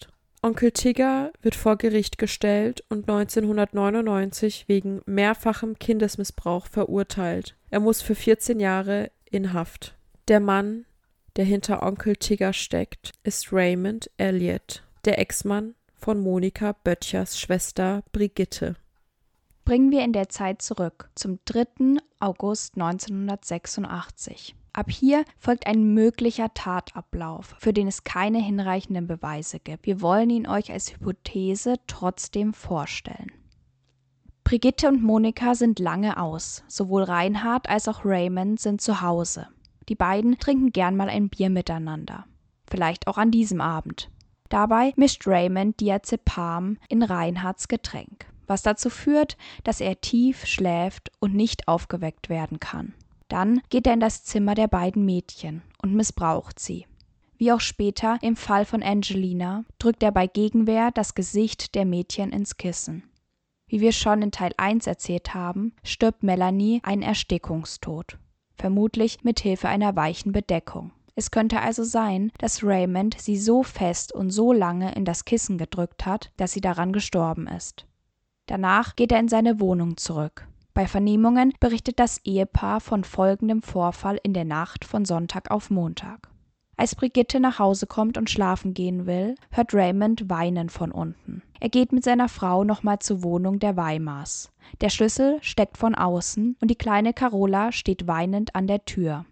Onkel Tigger wird vor Gericht gestellt und neunzehnhundertneunundneunzig wegen mehrfachem Kindesmissbrauch verurteilt. Er muss für vierzehn Jahre in Haft. Der Mann, der hinter Onkel Tigger steckt, ist Raymond Elliott, der Ex-Mann von Monika Böttchers Schwester Brigitte. Bringen wir in der Zeit zurück zum dritten August neunzehnhundertsechsundachtzig. Ab hier folgt ein möglicher Tatablauf, für den es keine hinreichenden Beweise gibt. Wir wollen ihn euch als Hypothese trotzdem vorstellen. Brigitte und Monika sind lange aus. Sowohl Reinhard als auch Raymond sind zu Hause. Die beiden trinken gern mal ein Bier miteinander. Vielleicht auch an diesem Abend. Dabei mischt Raymond Diazepam in Reinhards Getränk, was dazu führt, dass er tief schläft und nicht aufgeweckt werden kann. Dann geht er in das Zimmer der beiden Mädchen und missbraucht sie. Wie auch später im Fall von Angelina drückt er bei Gegenwehr das Gesicht der Mädchen ins Kissen. Wie wir schon in Teil eins erzählt haben, stirbt Melanie einen Erstickungstod, vermutlich mit Hilfe einer weichen Bedeckung. Es könnte also sein, dass Raymond sie so fest und so lange in das Kissen gedrückt hat, dass sie daran gestorben ist. Danach geht er in seine Wohnung zurück. Bei Vernehmungen berichtet das Ehepaar von folgendem Vorfall in der Nacht von Sonntag auf Montag. Als Brigitte nach Hause kommt und schlafen gehen will, hört Raymond weinen von unten. Er geht mit seiner Frau nochmal zur Wohnung der Weimars. Der Schlüssel steckt von außen und die kleine Carola steht weinend an der Tür.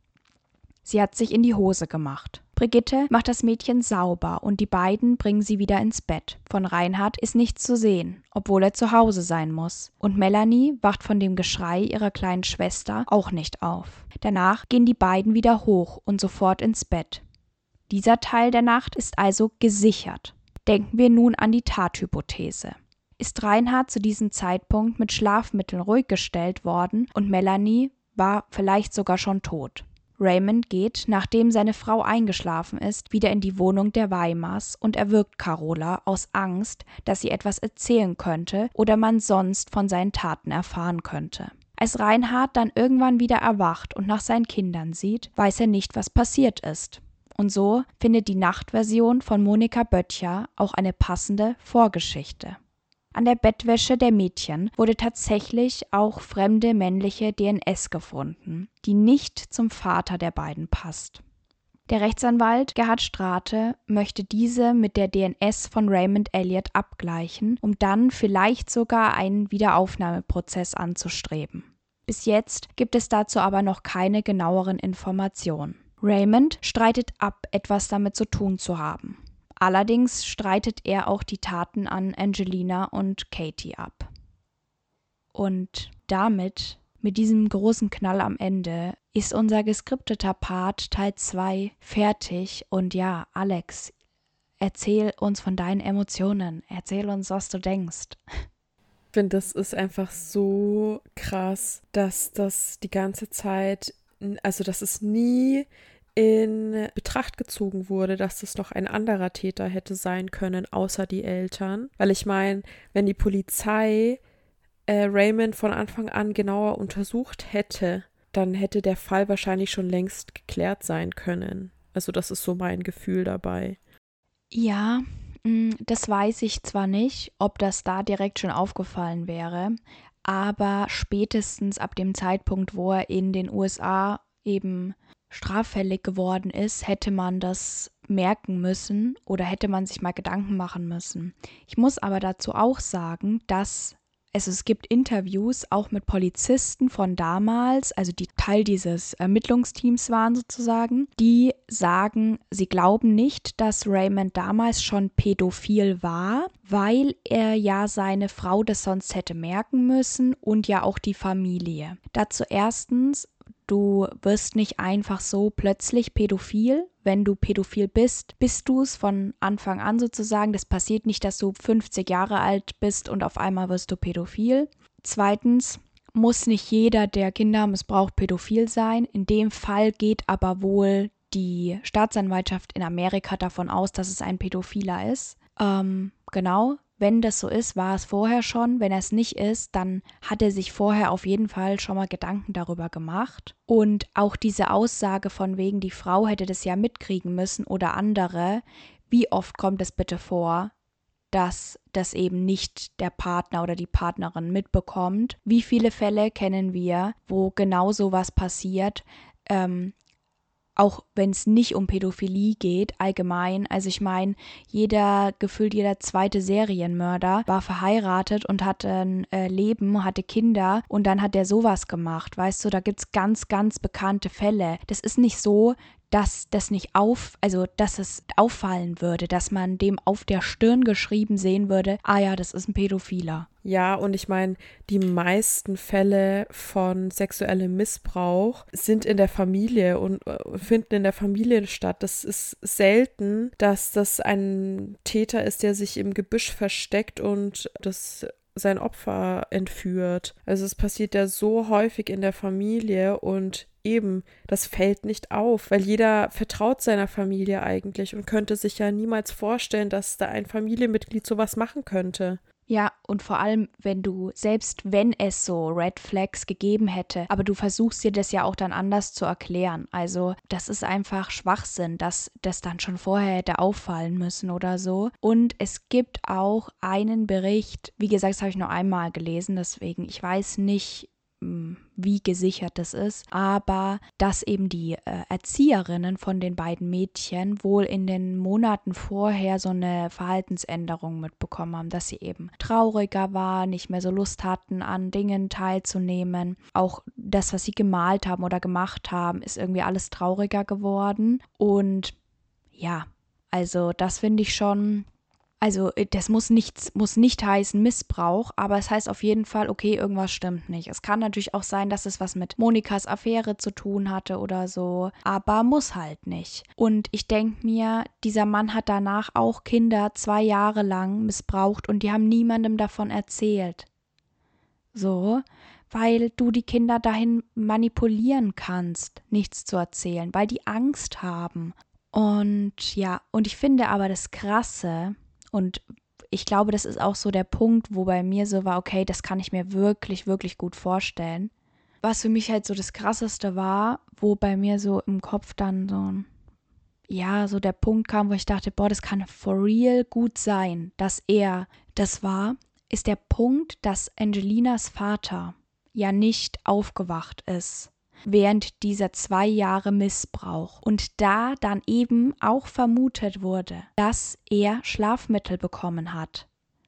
Sie hat sich in die Hose gemacht. Brigitte macht das Mädchen sauber und die beiden bringen sie wieder ins Bett. Von Reinhard ist nichts zu sehen, obwohl er zu Hause sein muss. Und Melanie wacht von dem Geschrei ihrer kleinen Schwester auch nicht auf. Danach gehen die beiden wieder hoch und sofort ins Bett. Dieser Teil der Nacht ist also gesichert. Denken wir nun an die Tathypothese. Ist Reinhard zu diesem Zeitpunkt mit Schlafmitteln ruhig gestellt worden und Melanie war vielleicht sogar schon tot? Raymond geht, nachdem seine Frau eingeschlafen ist, wieder in die Wohnung der Weimars und erwürgt Carola aus Angst, dass sie etwas erzählen könnte oder man sonst von seinen Taten erfahren könnte. Als Reinhard dann irgendwann wieder erwacht und nach seinen Kindern sieht, weiß er nicht, was passiert ist. Und so findet die Nachtversion von Monika Böttcher auch eine passende Vorgeschichte. An der Bettwäsche der Mädchen wurde tatsächlich auch fremde männliche D N S gefunden, die nicht zum Vater der beiden passt. Der Rechtsanwalt Gerhard Strate möchte diese mit der D N S von Raymond Elliott abgleichen, um dann vielleicht sogar einen Wiederaufnahmeprozess anzustreben. Bis jetzt gibt es dazu aber noch keine genaueren Informationen. Raymond streitet ab, etwas damit zu tun zu haben. Allerdings streitet er auch die Taten an Angelina und Katie ab. Und damit, mit diesem großen Knall am Ende, ist unser geskripteter Part Teil zwei fertig. Und ja, Alex, erzähl uns von deinen Emotionen. Erzähl uns, was du denkst. Ich finde, das ist einfach so krass, dass das die ganze Zeit, also dass es nie in Betracht gezogen wurde, dass das noch ein anderer Täter hätte sein können, außer die Eltern. Weil ich meine, wenn die Polizei äh, Raymond von Anfang an genauer untersucht hätte, dann hätte der Fall wahrscheinlich schon längst geklärt sein können. Also das ist so mein Gefühl dabei. Ja, das weiß ich zwar nicht, ob das da direkt schon aufgefallen wäre, aber spätestens ab dem Zeitpunkt, wo er in den U S A eben straffällig geworden ist, hätte man das merken müssen oder hätte man sich mal Gedanken machen müssen. Ich muss aber dazu auch sagen, dass es, es gibt Interviews auch mit Polizisten von damals, also die Teil dieses Ermittlungsteams waren sozusagen, die sagen, sie glauben nicht, dass Raymond damals schon pädophil war, weil er ja seine Frau das sonst hätte merken müssen und ja auch die Familie. Dazu erstens, du wirst nicht einfach so plötzlich pädophil. Wenn du pädophil bist, bist du es von Anfang an sozusagen. Das passiert nicht, dass du fünfzig Jahre alt bist und auf einmal wirst du pädophil. Zweitens muss nicht jeder, der Kinder missbraucht, pädophil sein. In dem Fall geht aber wohl die Staatsanwaltschaft in Amerika davon aus, dass es ein Pädophiler ist. Ähm, genau. Wenn das so ist, war es vorher schon. Wenn er es nicht ist, dann hat er sich vorher auf jeden Fall schon mal Gedanken darüber gemacht. Und auch diese Aussage von wegen, die Frau hätte das ja mitkriegen müssen oder andere, wie oft kommt es bitte vor, dass das eben nicht der Partner oder die Partnerin mitbekommt? Wie viele Fälle kennen wir, wo genau sowas passiert, ähm, auch wenn es nicht um Pädophilie geht, allgemein. Also ich meine, jeder, gefühlt jeder zweite Serienmörder war verheiratet und hatte ein äh, Leben, hatte Kinder und dann hat der sowas gemacht, weißt du, da gibt es ganz, ganz bekannte Fälle. Das ist nicht so, dass das nicht auf, also dass es auffallen würde, dass man dem auf der Stirn geschrieben sehen würde, ah ja, das ist ein Pädophiler. Ja, und ich meine, die meisten Fälle von sexuellem Missbrauch sind in der Familie und äh, finden in der Familie statt. Das ist selten, dass das ein Täter ist, der sich im Gebüsch versteckt und das sein Opfer entführt. Also es passiert ja so häufig in der Familie und eben, das fällt nicht auf, weil jeder vertraut seiner Familie eigentlich und könnte sich ja niemals vorstellen, dass da ein Familienmitglied sowas machen könnte. Ja, und vor allem, wenn du, selbst wenn es so Red Flags gegeben hätte, aber du versuchst dir das ja auch dann anders zu erklären. Also das ist einfach Schwachsinn, dass das dann schon vorher hätte auffallen müssen oder so. Und es gibt auch einen Bericht, wie gesagt, das habe ich nur einmal gelesen, deswegen, ich weiß nicht, wie gesichert das ist, aber dass eben die äh, Erzieherinnen von den beiden Mädchen wohl in den Monaten vorher so eine Verhaltensänderung mitbekommen haben, dass sie eben trauriger war, nicht mehr so Lust hatten, an Dingen teilzunehmen. Auch das, was sie gemalt haben oder gemacht haben, ist irgendwie alles trauriger geworden. Und ja, also das finde ich schon. Also das muss nicht, muss nicht heißen Missbrauch, aber es heißt auf jeden Fall, okay, irgendwas stimmt nicht. Es kann natürlich auch sein, dass es was mit Monikas Affäre zu tun hatte oder so, aber muss halt nicht. Und ich denke mir, dieser Mann hat danach auch Kinder zwei Jahre lang missbraucht und die haben niemandem davon erzählt. So, weil du die Kinder dahin manipulieren kannst, nichts zu erzählen, weil die Angst haben. Und ja, und ich finde aber das Krasse, und ich glaube, das ist auch so der Punkt, wo bei mir so war, okay, das kann ich mir wirklich, wirklich gut vorstellen. Was für mich halt so das Krasseste war, wo bei mir so im Kopf dann so, ja, so der Punkt kam, wo ich dachte, boah, das kann for real gut sein, dass er das war, ist der Punkt, dass Angelinas Vater ja nicht aufgewacht ist während dieser zwei Jahre Missbrauch und da dann eben auch vermutet wurde, dass er Schlafmittel bekommen hat.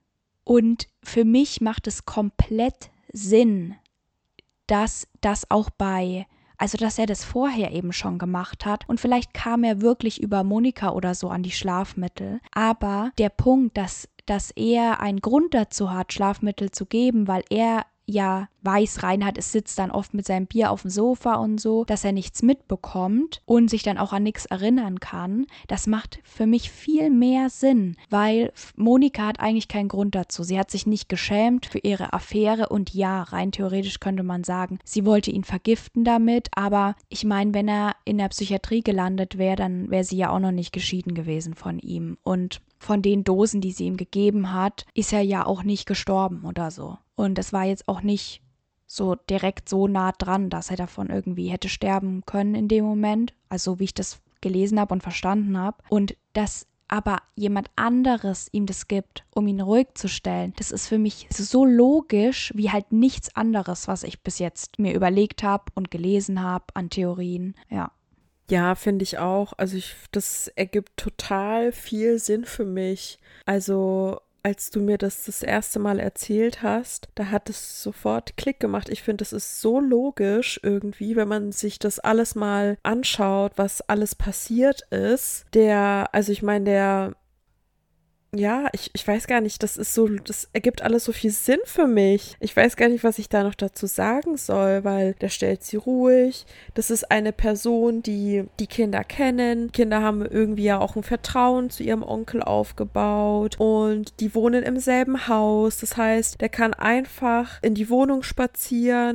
Und für mich macht es komplett Sinn, dass das auch bei, also dass er das vorher eben schon gemacht hat und vielleicht kam er wirklich über Monika oder so an die Schlafmittel, aber der Punkt, dass, dass er einen Grund dazu hat, Schlafmittel zu geben, weil er ja weiß, Reinhard ist, sitzt dann oft mit seinem Bier auf dem Sofa und so, dass er nichts mitbekommt und sich dann auch an nichts erinnern kann, das macht für mich viel mehr Sinn, weil Monika hat eigentlich keinen Grund dazu. Sie hat sich nicht geschämt für ihre Affäre und ja, rein theoretisch könnte man sagen, sie wollte ihn vergiften damit, aber ich meine, wenn er in der Psychiatrie gelandet wäre, dann wäre sie ja auch noch nicht geschieden gewesen von ihm und von den Dosen, die sie ihm gegeben hat, ist er ja auch nicht gestorben oder so. Und es war jetzt auch nicht so direkt so nah dran, dass er davon irgendwie hätte sterben können in dem Moment. Also wie ich das gelesen habe und verstanden habe. Und dass aber jemand anderes ihm das gibt, um ihn ruhig zu stellen, das ist für mich so logisch wie halt nichts anderes, was ich bis jetzt mir überlegt habe und gelesen habe an Theorien. Ja. Ja, finde ich auch. Also ich, das ergibt total viel Sinn für mich. Also als du mir das das erste Mal erzählt hast, da hat es sofort Klick gemacht. Ich finde, das ist so logisch irgendwie, wenn man sich das alles mal anschaut, was alles passiert ist. Der, also ich meine, der Ja, ich, ich weiß gar nicht, das ist so, das ergibt alles so viel Sinn für mich. Ich weiß gar nicht, was ich da noch dazu sagen soll, weil der stellt sie ruhig. Das ist eine Person, die die Kinder kennen. Kinder haben irgendwie ja auch ein Vertrauen zu ihrem Onkel aufgebaut und die wohnen im selben Haus. Das heißt, der kann einfach in die Wohnung spazieren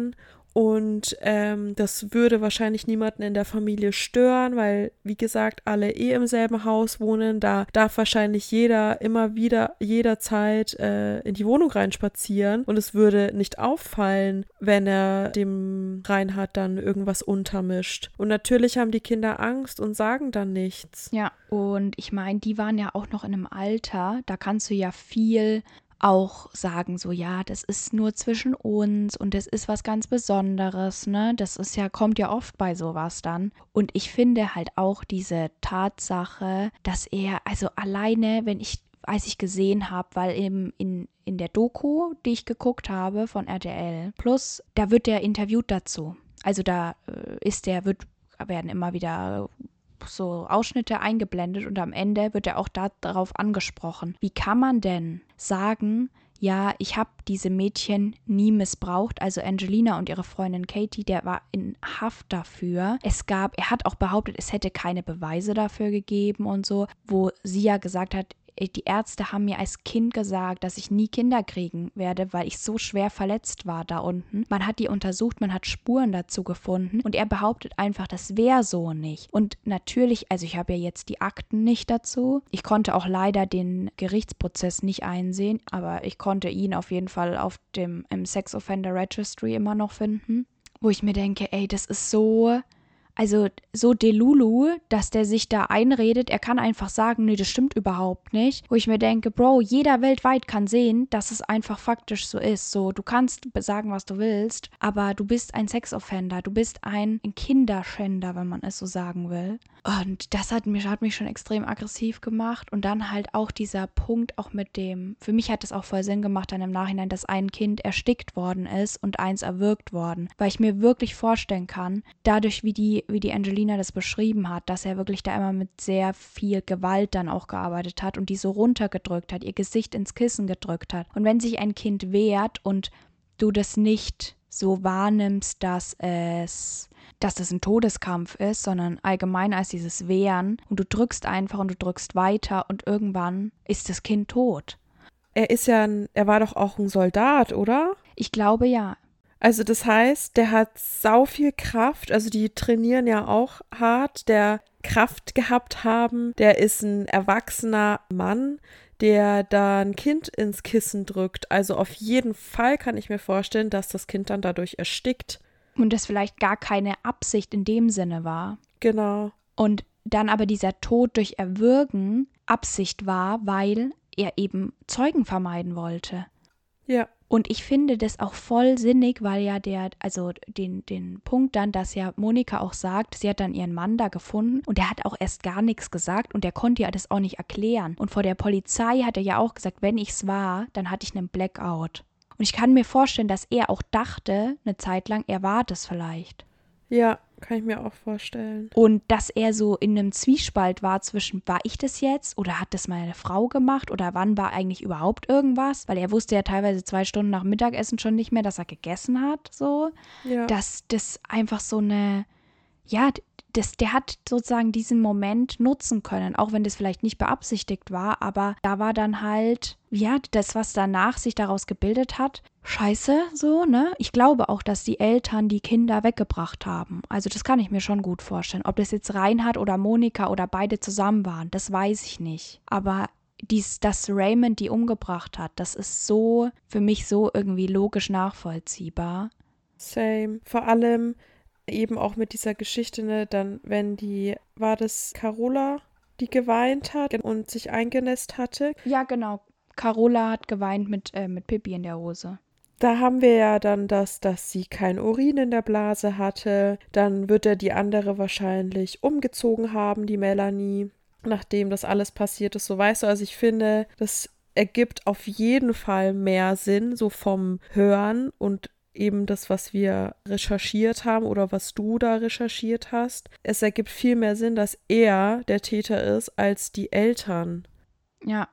Und ähm, das würde wahrscheinlich niemanden in der Familie stören, weil, wie gesagt, alle eh im selben Haus wohnen. Da darf wahrscheinlich jeder immer wieder jederzeit äh, in die Wohnung reinspazieren. Und es würde nicht auffallen, wenn er dem Reinhard dann irgendwas untermischt. Und natürlich haben die Kinder Angst und sagen dann nichts. Ja, und ich meine, die waren ja auch noch in einem Alter, da kannst du ja viel auch sagen, so ja, das ist nur zwischen uns und das ist was ganz Besonderes, ne? Das ist ja, kommt ja oft bei sowas dann. Und ich finde halt auch diese Tatsache, dass er, also alleine, wenn ich, als ich gesehen habe, weil eben in, in der Doku, die ich geguckt habe von R T L Plus, da wird der interviewt dazu. Also da äh, ist der, wird, werden immer wieder so Ausschnitte eingeblendet und am Ende wird er auch da, darauf angesprochen. Wie kann man denn sagen, ja, ich habe diese Mädchen nie missbraucht, also Angelina und ihre Freundin Katie, der war in Haft dafür. Es gab, er hat auch behauptet, es hätte keine Beweise dafür gegeben und so, wo sie ja gesagt hat, die Ärzte haben mir als Kind gesagt, dass ich nie Kinder kriegen werde, weil ich so schwer verletzt war da unten. Man hat die untersucht, man hat Spuren dazu gefunden und er behauptet einfach, das wäre so nicht. Und natürlich, also ich habe ja jetzt die Akten nicht dazu. Ich konnte auch leider den Gerichtsprozess nicht einsehen, aber ich konnte ihn auf jeden Fall auf dem im Sex Offender Registry immer noch finden, wo ich mir denke, ey, das ist so... Also so Delulu, dass der sich da einredet, er kann einfach sagen, nee, das stimmt überhaupt nicht. Wo ich mir denke, Bro, jeder weltweit kann sehen, dass es einfach faktisch so ist. So, du kannst sagen, was du willst, aber du bist ein Sexoffender, du bist ein Kinderschänder, wenn man es so sagen will. Und das hat mich, hat mich schon extrem aggressiv gemacht. Und dann halt auch dieser Punkt auch mit dem, für mich hat es auch voll Sinn gemacht dann im Nachhinein, dass ein Kind erstickt worden ist und eins erwürgt worden. Weil ich mir wirklich vorstellen kann, dadurch wie die, wie die Angelina das beschrieben hat, dass er wirklich da immer mit sehr viel Gewalt dann auch gearbeitet hat und die so runtergedrückt hat, ihr Gesicht ins Kissen gedrückt hat. Und wenn sich ein Kind wehrt und du das nicht so wahrnimmst, dass es... dass das ein Todeskampf ist, sondern allgemein als dieses Wehren und du drückst einfach und du drückst weiter und irgendwann ist das Kind tot. Er ist ja ein, er war doch auch ein Soldat, oder? Ich glaube ja. Also das heißt, der hat sau viel Kraft, also die trainieren ja auch hart, der Kraft gehabt haben, der ist ein erwachsener Mann, der da ein Kind ins Kissen drückt. Also auf jeden Fall kann ich mir vorstellen, dass das Kind dann dadurch erstickt. Und das vielleicht gar keine Absicht in dem Sinne war. Genau. Und dann aber dieser Tod durch Erwürgen Absicht war, weil er eben Zeugen vermeiden wollte. Ja. Und ich finde das auch voll sinnig, weil ja der, also den, den Punkt dann, dass ja Monika auch sagt, sie hat dann ihren Mann da gefunden und der hat auch erst gar nichts gesagt und der konnte ja das auch nicht erklären. Und vor der Polizei hat er ja auch gesagt, wenn ich's war, dann hatte ich einen Blackout. Und ich kann mir vorstellen, dass er auch dachte, eine Zeit lang, er war das vielleicht. Ja, kann ich mir auch vorstellen. Und dass er so in einem Zwiespalt war zwischen, war ich das jetzt oder hat das meine Frau gemacht oder wann war eigentlich überhaupt irgendwas? Weil er wusste ja teilweise zwei Stunden nach Mittagessen schon nicht mehr, dass er gegessen hat, so. Ja. Dass das einfach so eine, ja, das, der hat sozusagen diesen Moment nutzen können, auch wenn das vielleicht nicht beabsichtigt war, aber da war dann halt, ja, das, was danach sich daraus gebildet hat, scheiße, so, ne? Ich glaube auch, dass die Eltern die Kinder weggebracht haben. Also das kann ich mir schon gut vorstellen. Ob das jetzt Reinhard oder Monika oder beide zusammen waren, das weiß ich nicht. Aber dies, dass Raymond die umgebracht hat, das ist so, für mich so irgendwie logisch nachvollziehbar. Same. Vor allem eben auch mit dieser Geschichte, ne, dann, wenn die, war das Carola, die geweint hat und sich eingenässt hatte? Ja, genau. Carola hat geweint mit, äh, mit Pippi in der Hose. Da haben wir ja dann das, dass sie kein Urin in der Blase hatte. Dann wird er die andere wahrscheinlich umgezogen haben, die Melanie, nachdem das alles passiert ist. So, weißt du, also ich finde, das ergibt auf jeden Fall mehr Sinn, so vom Hören und eben das, was wir recherchiert haben oder was du da recherchiert hast. Es ergibt viel mehr Sinn, dass er der Täter ist, als die Eltern. Ja.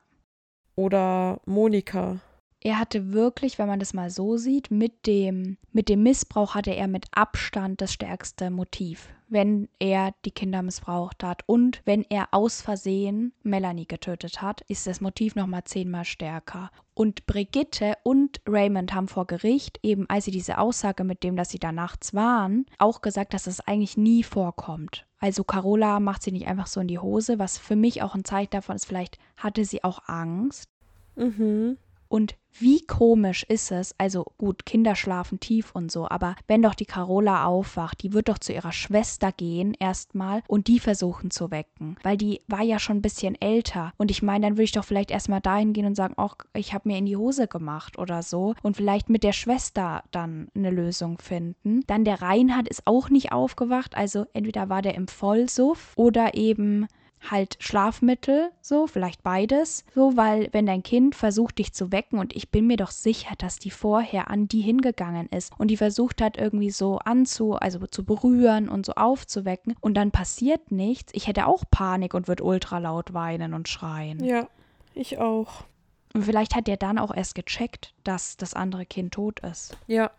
Oder Monika. Er hatte wirklich, wenn man das mal so sieht, mit dem, mit dem Missbrauch hatte er mit Abstand das stärkste Motiv, wenn er die Kinder missbraucht hat und wenn er aus Versehen Melanie getötet hat, ist das Motiv nochmal zehnmal stärker. Und Brigitte und Raymond haben vor Gericht, eben als sie diese Aussage mit dem, dass sie da nachts waren, auch gesagt, dass das eigentlich nie vorkommt. Also Carola macht sie nicht einfach so in die Hose, was für mich auch ein Zeichen davon ist, vielleicht hatte sie auch Angst. Mhm. Und wie komisch ist es, also gut, Kinder schlafen tief und so, aber wenn doch die Carola aufwacht, die wird doch zu ihrer Schwester gehen erstmal und die versuchen zu wecken, weil die war ja schon ein bisschen älter und ich meine, dann würde ich doch vielleicht erstmal dahin gehen und sagen, ach, ich habe mir in die Hose gemacht oder so und vielleicht mit der Schwester dann eine Lösung finden. Dann der Reinhard ist auch nicht aufgewacht, also entweder war der im Vollsuff oder eben halt Schlafmittel, so, vielleicht beides, so, weil wenn dein Kind versucht, dich zu wecken und ich bin mir doch sicher, dass die vorher an die hingegangen ist und die versucht hat, irgendwie so anzu, also zu berühren und so aufzuwecken und dann passiert nichts, ich hätte auch Panik und würde ultra laut weinen und schreien. Ja, ich auch. Und vielleicht hat der dann auch erst gecheckt, dass das andere Kind tot ist. Ja.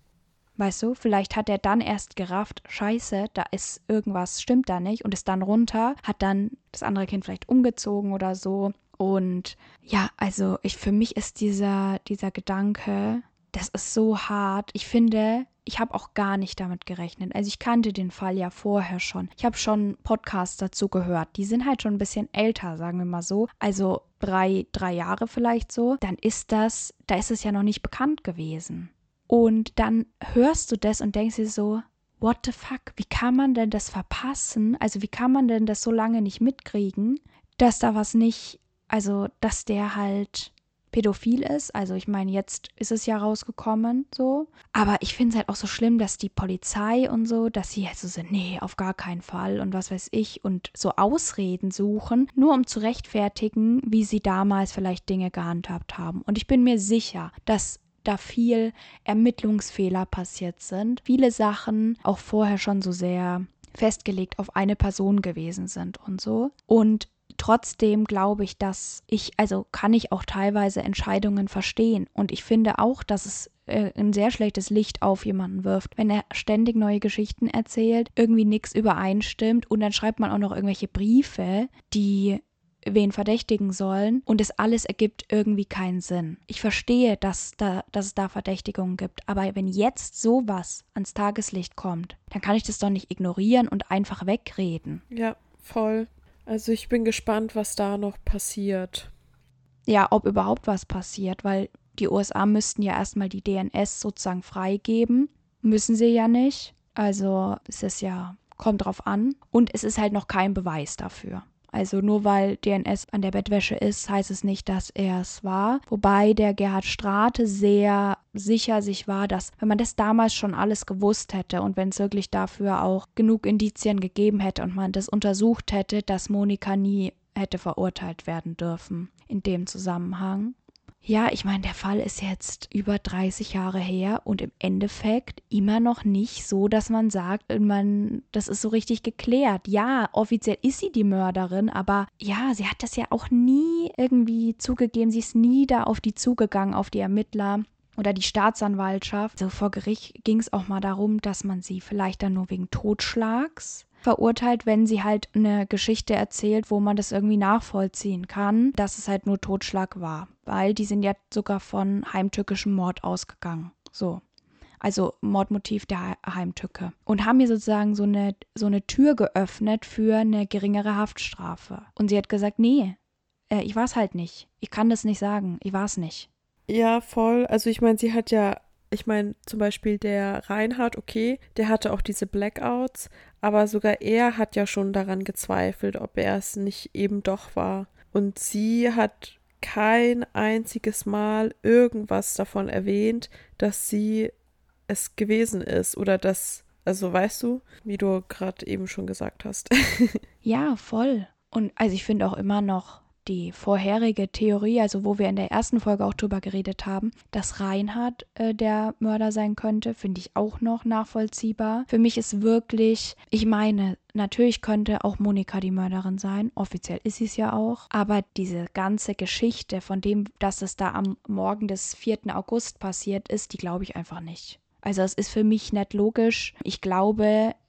Weißt du, vielleicht hat er dann erst gerafft, scheiße, da ist irgendwas, stimmt da nicht und ist dann runter, hat dann das andere Kind vielleicht umgezogen oder so. Und ja, also ich, für mich ist dieser, dieser Gedanke, das ist so hart. Ich finde, ich habe auch gar nicht damit gerechnet. Also ich kannte den Fall ja vorher schon. Ich habe schon Podcasts dazu gehört. Die sind halt schon ein bisschen älter, sagen wir mal so. Also drei, drei Jahre vielleicht so. Dann ist das, da ist es ja noch nicht bekannt gewesen. Und dann hörst du das und denkst dir so, what the fuck, wie kann man denn das verpassen? Also wie kann man denn das so lange nicht mitkriegen, dass da was nicht, also dass der halt pädophil ist. Also ich meine, jetzt ist es ja rausgekommen, so. Aber ich finde es halt auch so schlimm, dass die Polizei und so, dass sie halt so sind, nee, auf gar keinen Fall und was weiß ich und so Ausreden suchen, nur um zu rechtfertigen, wie sie damals vielleicht Dinge gehandhabt haben. Und ich bin mir sicher, dass da viel Ermittlungsfehler passiert sind. Viele Sachen auch vorher schon so sehr festgelegt auf eine Person gewesen sind und so. Und trotzdem glaube ich, dass ich, also kann ich auch teilweise Entscheidungen verstehen. Und ich finde auch, dass es äh, ein sehr schlechtes Licht auf jemanden wirft, wenn er ständig neue Geschichten erzählt, irgendwie nichts übereinstimmt und dann schreibt man auch noch irgendwelche Briefe, die wen verdächtigen sollen und es alles ergibt irgendwie keinen Sinn. Ich verstehe, dass, da, dass es da Verdächtigungen gibt, aber wenn jetzt sowas ans Tageslicht kommt, dann kann ich das doch nicht ignorieren und einfach wegreden. Ja, voll. Also ich bin gespannt, was da noch passiert. Ja, ob überhaupt was passiert, weil die U S A müssten ja erstmal die D N S sozusagen freigeben. Müssen sie ja nicht. Also es ist ja, kommt drauf an. Und es ist halt noch kein Beweis dafür. Also nur weil D N S an der Bettwäsche ist, heißt es nicht, dass er es war. Wobei der Gerhard Strate sehr sicher sich war, dass wenn man das damals schon alles gewusst hätte und wenn es wirklich dafür auch genug Indizien gegeben hätte und man das untersucht hätte, dass Monika nie hätte verurteilt werden dürfen in dem Zusammenhang. Ja, ich meine, der Fall ist jetzt über dreißig Jahre her und im Endeffekt immer noch nicht so, dass man sagt, man, das ist so richtig geklärt. Ja, offiziell ist sie die Mörderin, aber ja, sie hat das ja auch nie irgendwie zugegeben. Sie ist nie da auf die zugegangen, auf die Ermittler oder die Staatsanwaltschaft. Also vor Gericht ging es auch mal darum, dass man sie vielleicht dann nur wegen Totschlags verurteilt, wenn sie halt eine Geschichte erzählt, wo man das irgendwie nachvollziehen kann, dass es halt nur Totschlag war. Weil die sind ja sogar von heimtückischem Mord ausgegangen. So. Also Mordmotiv der Heimtücke. Und haben mir sozusagen so eine, so eine Tür geöffnet für eine geringere Haftstrafe. Und sie hat gesagt, nee, äh, ich war es halt nicht. Ich kann das nicht sagen. Ich war es nicht. Ja, voll. Also ich meine, sie hat ja, ich meine, zum Beispiel der Reinhard, okay, der hatte auch diese Blackouts, aber sogar er hat ja schon daran gezweifelt, ob er es nicht eben doch war. Und sie hat kein einziges Mal irgendwas davon erwähnt, dass sie es gewesen ist oder dass, also weißt du, wie du gerade eben schon gesagt hast. Ja, voll. Und also ich finde auch immer noch die vorherige Theorie, also wo wir in der ersten Folge auch drüber geredet haben, dass Reinhard äh, der Mörder sein könnte, finde ich auch noch nachvollziehbar. Für mich ist wirklich, ich meine, natürlich könnte auch Monika die Mörderin sein, offiziell ist sie es ja auch, aber diese ganze Geschichte von dem, dass es da am Morgen des vierten August passiert ist, die glaube ich einfach nicht. Also es ist für mich nicht logisch. Ich glaube,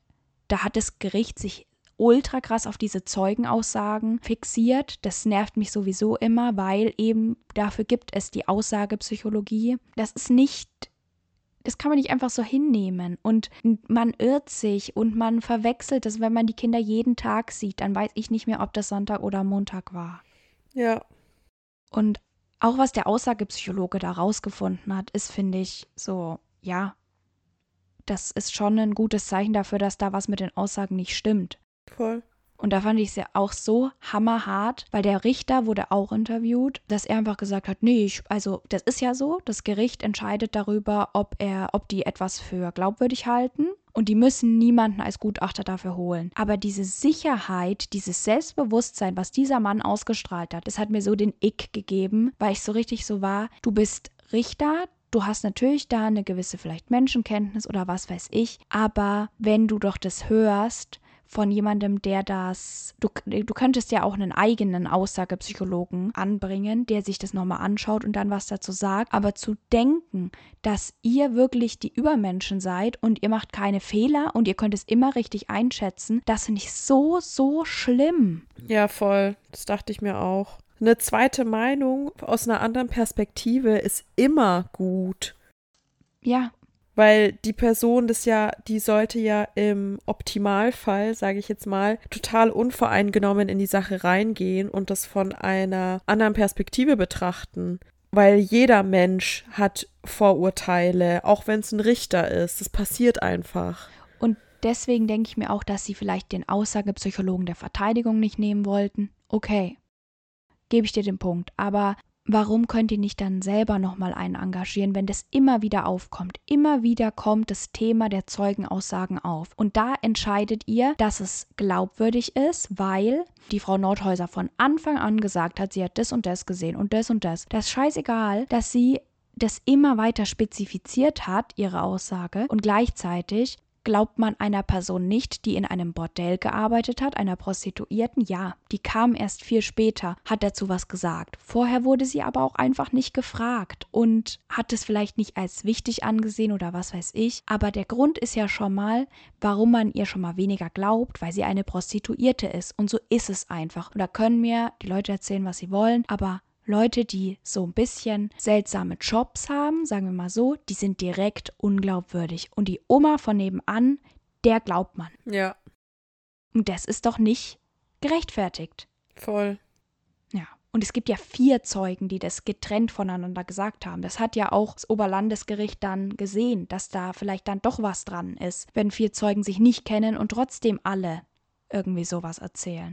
da hat das Gericht sich ultra krass auf diese Zeugenaussagen fixiert. Das nervt mich sowieso immer, weil eben dafür gibt es die Aussagepsychologie. Das ist nicht, das kann man nicht einfach so hinnehmen. Und man irrt sich und man verwechselt das, wenn man die Kinder jeden Tag sieht. Dann weiß ich nicht mehr, ob das Sonntag oder Montag war. Ja. Und auch was der Aussagepsychologe da rausgefunden hat, ist, finde ich, so, ja, das ist schon ein gutes Zeichen dafür, dass da was mit den Aussagen nicht stimmt. Voll. Und da fand ich es ja auch so hammerhart, weil der Richter wurde auch interviewt, dass er einfach gesagt hat, nee, ich, also das ist ja so, das Gericht entscheidet darüber, ob er, ob die etwas für glaubwürdig halten und die müssen niemanden als Gutachter dafür holen. Aber diese Sicherheit, dieses Selbstbewusstsein, was dieser Mann ausgestrahlt hat, das hat mir so den Ick gegeben, weil ich so richtig so war, du bist Richter, du hast natürlich da eine gewisse vielleicht Menschenkenntnis oder was weiß ich, aber wenn du doch das hörst von jemandem, der das, du, du könntest ja auch einen eigenen Aussagepsychologen anbringen, der sich das nochmal anschaut und dann was dazu sagt, aber zu denken, dass ihr wirklich die Übermenschen seid und ihr macht keine Fehler und ihr könnt es immer richtig einschätzen, das finde ich so, so schlimm. Ja, voll. Das dachte ich mir auch. Eine zweite Meinung aus einer anderen Perspektive ist immer gut. Ja. Weil die Person das ja, die sollte ja im Optimalfall, sage ich jetzt mal, total unvoreingenommen in die Sache reingehen und das von einer anderen Perspektive betrachten. Weil jeder Mensch hat Vorurteile, auch wenn es ein Richter ist. Das passiert einfach. Und deswegen denke ich mir auch, dass sie vielleicht den Aussagepsychologen der Verteidigung nicht nehmen wollten. Okay, gebe ich dir den Punkt. Aber warum könnt ihr nicht dann selber nochmal einen engagieren, wenn das immer wieder aufkommt? Immer wieder kommt das Thema der Zeugenaussagen auf. Und da entscheidet ihr, dass es glaubwürdig ist, weil die Frau Nordhäuser von Anfang an gesagt hat, sie hat das und das gesehen und das und das. Das ist scheißegal, dass sie das immer weiter spezifiziert hat, ihre Aussage, und gleichzeitig glaubt man einer Person nicht, die in einem Bordell gearbeitet hat, einer Prostituierten? Ja, die kam erst viel später, hat dazu was gesagt. Vorher wurde sie aber auch einfach nicht gefragt und hat es vielleicht nicht als wichtig angesehen oder was weiß ich. Aber der Grund ist ja schon mal, warum man ihr schon mal weniger glaubt, weil sie eine Prostituierte ist. Und so ist es einfach. Und da können mir die Leute erzählen, was sie wollen, aber Leute, die so ein bisschen seltsame Jobs haben, sagen wir mal so, die sind direkt unglaubwürdig. Und die Oma von nebenan, der glaubt man. Ja. Und das ist doch nicht gerechtfertigt. Voll. Ja. Und es gibt ja vier Zeugen, die das getrennt voneinander gesagt haben. Das hat ja auch das Oberlandesgericht dann gesehen, dass da vielleicht dann doch was dran ist, wenn vier Zeugen sich nicht kennen und trotzdem alle irgendwie sowas erzählen.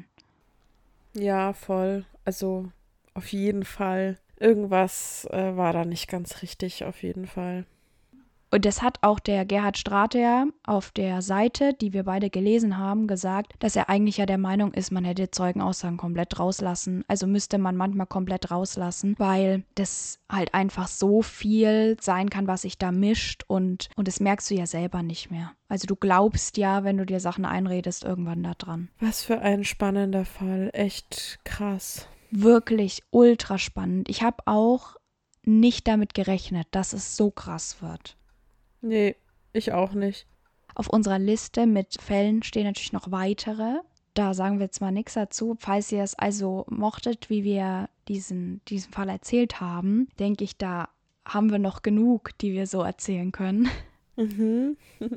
Ja, voll. Also auf jeden Fall. Irgendwas äh, war da nicht ganz richtig, auf jeden Fall. Und das hat auch der Gerhard Strater auf der Seite, die wir beide gelesen haben, gesagt, dass er eigentlich ja der Meinung ist, man hätte Zeugenaussagen komplett rauslassen. Also müsste man manchmal komplett rauslassen, weil das halt einfach so viel sein kann, was sich da mischt und, und das merkst du ja selber nicht mehr. Also du glaubst ja, wenn du dir Sachen einredest, irgendwann da dran. Was für ein spannender Fall. Echt krass. Wirklich ultra spannend. Ich habe auch nicht damit gerechnet, dass es so krass wird. Nee, ich auch nicht. Auf unserer Liste mit Fällen stehen natürlich noch weitere. Da sagen wir zwar nichts dazu. Falls ihr es also mochtet, wie wir diesen, diesen Fall erzählt haben, denke ich, da haben wir noch genug, die wir so erzählen können. Mhm.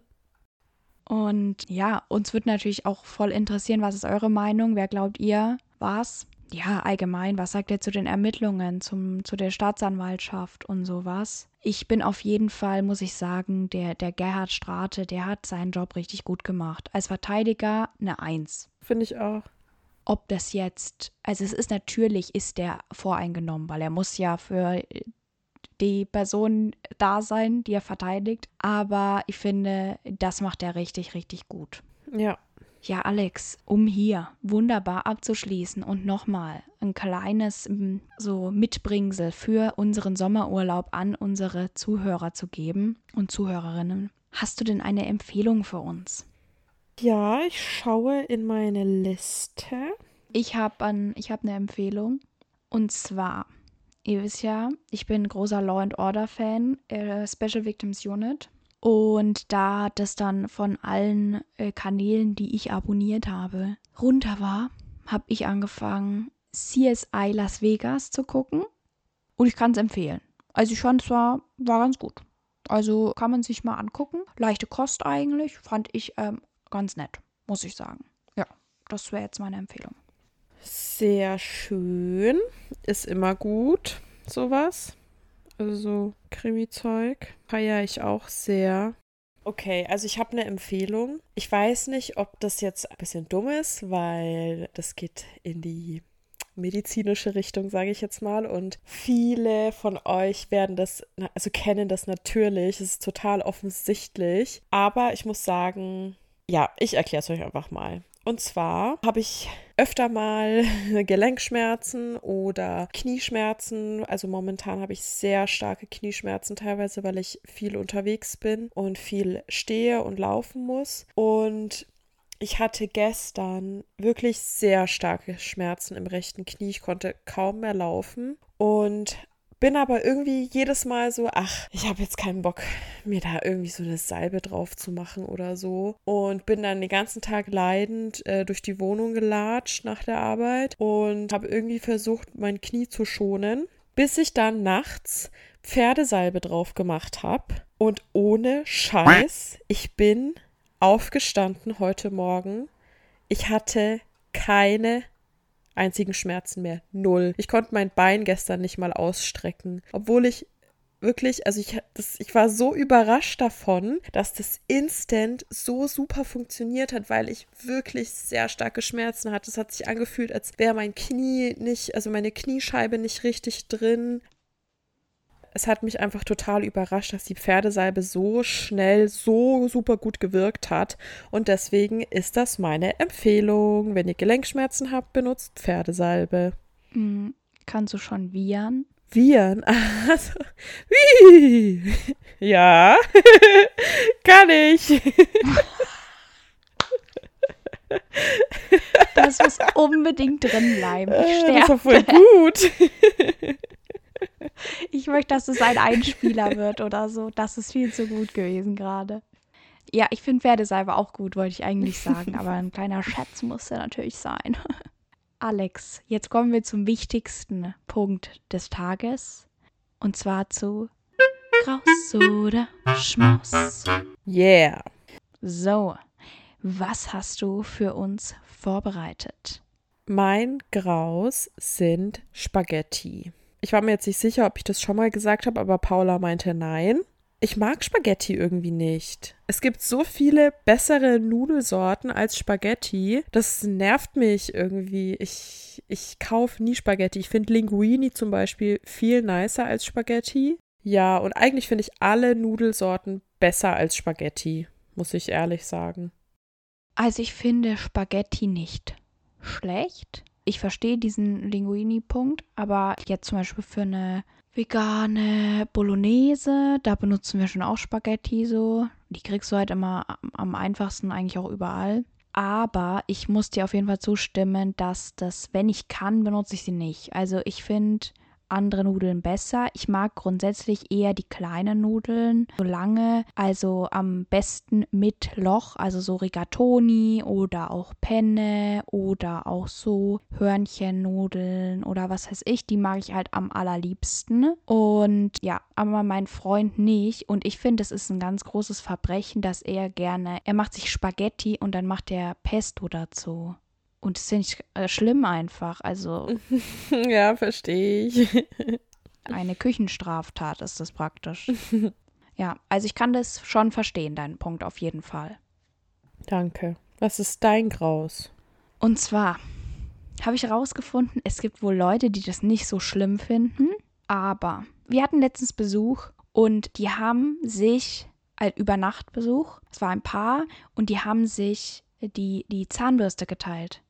Und ja, uns wird natürlich auch voll interessieren, was ist eure Meinung? Wer glaubt ihr, war's? Ja, allgemein, was sagt ihr zu den Ermittlungen, zum, zu der Staatsanwaltschaft und sowas? Ich bin auf jeden Fall, muss ich sagen, der, der Gerhard Strate, der hat seinen Job richtig gut gemacht. Als Verteidiger eine Eins. Finde ich auch. Ob das jetzt, also es ist natürlich, ist der voreingenommen, weil er muss ja für die Person da sein, die er verteidigt. Aber ich finde, das macht er richtig, richtig gut. Ja. Ja, Alex, um hier wunderbar abzuschließen und nochmal ein kleines so Mitbringsel für unseren Sommerurlaub an unsere Zuhörer zu geben und Zuhörerinnen. Hast du denn eine Empfehlung für uns? Ja, ich schaue in meine Liste. Ich habe an, ich habe eine Empfehlung. Und zwar, ihr wisst ja, ich bin großer Law and Order Fan, äh, Special Victims Unit. Und da das dann von allen äh, Kanälen, die ich abonniert habe, runter war, habe ich angefangen, C S I Las Vegas zu gucken. Und ich kann es empfehlen. Also ich fand es war, war ganz gut. Also kann man sich mal angucken. Leichte Kost eigentlich. Fand ich ähm, ganz nett, muss ich sagen. Ja, das wäre jetzt meine Empfehlung. Sehr schön. Ist immer gut, sowas. Also so Krimi-Zeug. Feiere ich auch sehr. Okay, also ich habe eine Empfehlung. Ich weiß nicht, ob das jetzt ein bisschen dumm ist, weil das geht in die medizinische Richtung, sage ich jetzt mal. Und viele von euch werden das, also kennen das natürlich. Es ist total offensichtlich. Aber ich muss sagen, ja, ich erkläre es euch einfach mal. Und zwar habe ich öfter mal Gelenkschmerzen oder Knieschmerzen. Also momentan habe ich sehr starke Knieschmerzen, teilweise, weil ich viel unterwegs bin und viel stehe und laufen muss. Und ich hatte gestern wirklich sehr starke Schmerzen im rechten Knie. Ich konnte kaum mehr laufen und bin aber irgendwie jedes Mal so, ach, ich habe jetzt keinen Bock, mir da irgendwie so eine Salbe drauf zu machen oder so. Und bin dann den ganzen Tag leidend äh, durch die Wohnung gelatscht nach der Arbeit und habe irgendwie versucht, mein Knie zu schonen, bis ich dann nachts Pferdesalbe drauf gemacht habe. Und ohne Scheiß, ich bin aufgestanden heute Morgen. Ich hatte keine einzigen Schmerzen mehr. Null. Ich konnte mein Bein gestern nicht mal ausstrecken. Obwohl ich wirklich, also ich, das, ich war so überrascht davon, dass das instant so super funktioniert hat, weil ich wirklich sehr starke Schmerzen hatte. Es hat sich angefühlt, als wäre mein Knie nicht, also meine Kniescheibe nicht richtig drin. Es hat mich einfach total überrascht, dass die Pferdesalbe so schnell, so super gut gewirkt hat. Und deswegen ist das meine Empfehlung. Wenn ihr Gelenkschmerzen habt, benutzt Pferdesalbe. Mhm. Kannst du schon wiehern? Viren? Also, wie? Ja, kann ich. Das muss unbedingt drin bleiben. Ich sterbe. Das war voll gut. Ich möchte, dass es ein Einspieler wird oder so. Das ist viel zu gut gewesen gerade. Ja, ich finde Pferdesalbe auch gut, wollte ich eigentlich sagen. Aber ein kleiner Schatz muss er natürlich sein. Alex, jetzt kommen wir zum wichtigsten Punkt des Tages. Und zwar zu Graus oder Schmaus. Yeah. So, was hast du für uns vorbereitet? Mein Graus sind Spaghetti. Ich war mir jetzt nicht sicher, ob ich das schon mal gesagt habe, aber Paula meinte nein. Ich mag Spaghetti irgendwie nicht. Es gibt so viele bessere Nudelsorten als Spaghetti. Das nervt mich irgendwie. Ich, ich kaufe nie Spaghetti. Ich finde Linguini zum Beispiel viel nicer als Spaghetti. Ja, und eigentlich finde ich alle Nudelsorten besser als Spaghetti, muss ich ehrlich sagen. Also ich finde Spaghetti nicht schlecht. Ich verstehe diesen Linguini-Punkt, aber jetzt zum Beispiel für eine vegane Bolognese, da benutzen wir schon auch Spaghetti so. Die kriegst du halt immer am einfachsten eigentlich auch überall. Aber ich muss dir auf jeden Fall zustimmen, dass das, wenn ich kann, benutze ich sie nicht. Also ich finde andere Nudeln besser. Ich mag grundsätzlich eher die kleinen Nudeln, so lange, also am besten mit Loch, also so Rigatoni oder auch Penne oder auch so Hörnchennudeln oder was weiß ich, die mag ich halt am allerliebsten. Und ja, aber mein Freund nicht. Und ich finde, es ist ein ganz großes Verbrechen, dass er gerne, er macht sich Spaghetti und dann macht er Pesto dazu. Und das finde ich äh, schlimm einfach. Also Ja, verstehe ich. eine Küchenstraftat ist das praktisch. Ja, also ich kann das schon verstehen, deinen Punkt auf jeden Fall. Danke. Was ist dein Graus? Und zwar habe ich herausgefunden, es gibt wohl Leute, die das nicht so schlimm finden. Aber wir hatten letztens Besuch und die haben sich, äh, über Nacht Besuch, es war ein Paar, und die haben sich die, die Zahnbürste geteilt.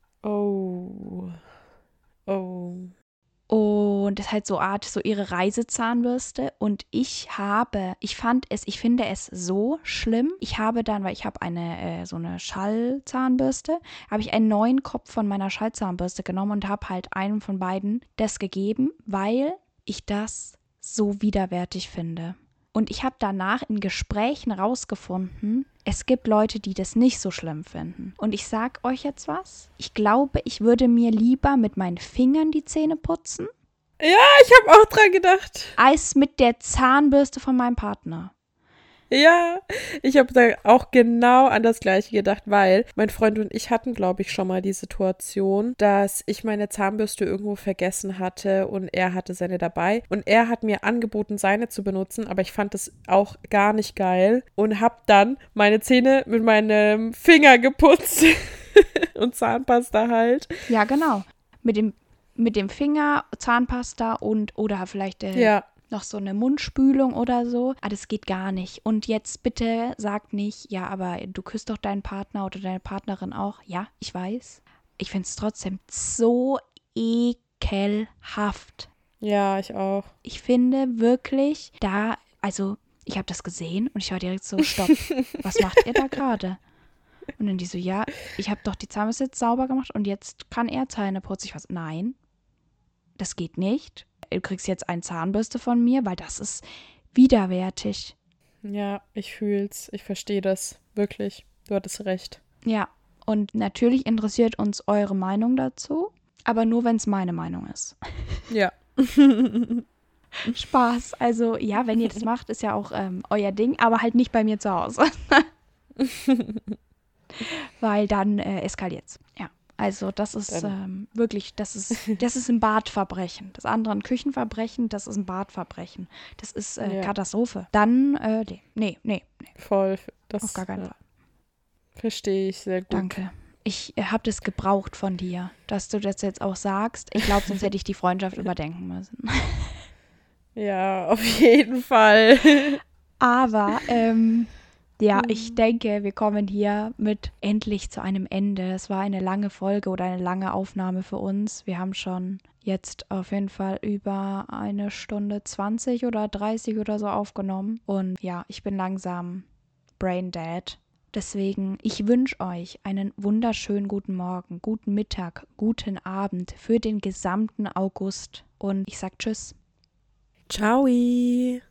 Oh. Oh. Und das ist halt so Art, so ihre Reisezahnbürste. Und ich habe, ich fand es, ich finde es so schlimm. Ich habe dann, weil ich habe eine, äh, so eine Schallzahnbürste, habe ich einen neuen Kopf von meiner Schallzahnbürste genommen und habe halt einem von beiden das gegeben, weil ich das so widerwärtig finde. Und ich habe danach in Gesprächen rausgefunden, es gibt Leute, die das nicht so schlimm finden. Und ich sag euch jetzt was. Ich glaube, ich würde mir lieber mit meinen Fingern die Zähne putzen. Ja, ich habe auch dran gedacht. Als mit der Zahnbürste von meinem Partner. Ja, ich habe da auch genau an das Gleiche gedacht, weil mein Freund und ich hatten, glaube ich, schon mal die Situation, dass ich meine Zahnbürste irgendwo vergessen hatte und er hatte seine dabei. Und er hat mir angeboten, seine zu benutzen, aber ich fand das auch gar nicht geil und habe dann meine Zähne mit meinem Finger geputzt und Zahnpasta halt. Ja, genau. Mit dem, mit dem Finger, Zahnpasta und oder vielleicht äh, Ja. noch so eine Mundspülung oder so. Aber das geht gar nicht. Und jetzt bitte sagt nicht, ja, aber du küsst doch deinen Partner oder deine Partnerin auch. Ja, ich weiß. Ich finde es trotzdem so ekelhaft. Ja, ich auch. Ich finde wirklich, da, also ich habe das gesehen und ich war direkt so, stopp, was macht ihr da gerade? Und dann die so, ja, ich habe doch die Zahnbürste jetzt sauber gemacht und jetzt kann er Zähne putzen. Ich war so, nein, das geht nicht. Du kriegst jetzt eine Zahnbürste von mir, weil das ist widerwärtig. Ja, ich fühl's. Ich verstehe das. Wirklich. Du hattest recht. Ja, und natürlich interessiert uns eure Meinung dazu, aber nur, wenn es meine Meinung ist. Ja. Spaß. Also, ja, wenn ihr das macht, ist ja auch ähm, euer Ding, aber halt nicht bei mir zu Hause. Weil dann äh, eskaliert's. Ja. Also das ist ähm, wirklich, das ist, das ist ein Badverbrechen. Das andere ein Küchenverbrechen, das ist ein Badverbrechen. Das ist äh, ja. Katastrophe. Dann, äh, nee, nee, nee. Voll. Das, auf gar keinen ja. Fall. Verstehe ich sehr gut. Danke. Ich äh, habe das gebraucht von dir, dass du das jetzt auch sagst. Ich glaube, sonst hätte ich die Freundschaft überdenken müssen. Ja, auf jeden Fall. Aber, ähm, ja, ich denke, wir kommen hier mit endlich zu einem Ende. Es war eine lange Folge oder eine lange Aufnahme für uns. Wir haben schon jetzt auf jeden Fall über eine Stunde zwanzig oder dreißig oder so aufgenommen. Und ja, ich bin langsam brain dead. Deswegen, ich wünsche euch einen wunderschönen guten Morgen, guten Mittag, guten Abend für den gesamten August. Und ich sag Tschüss. Ciao.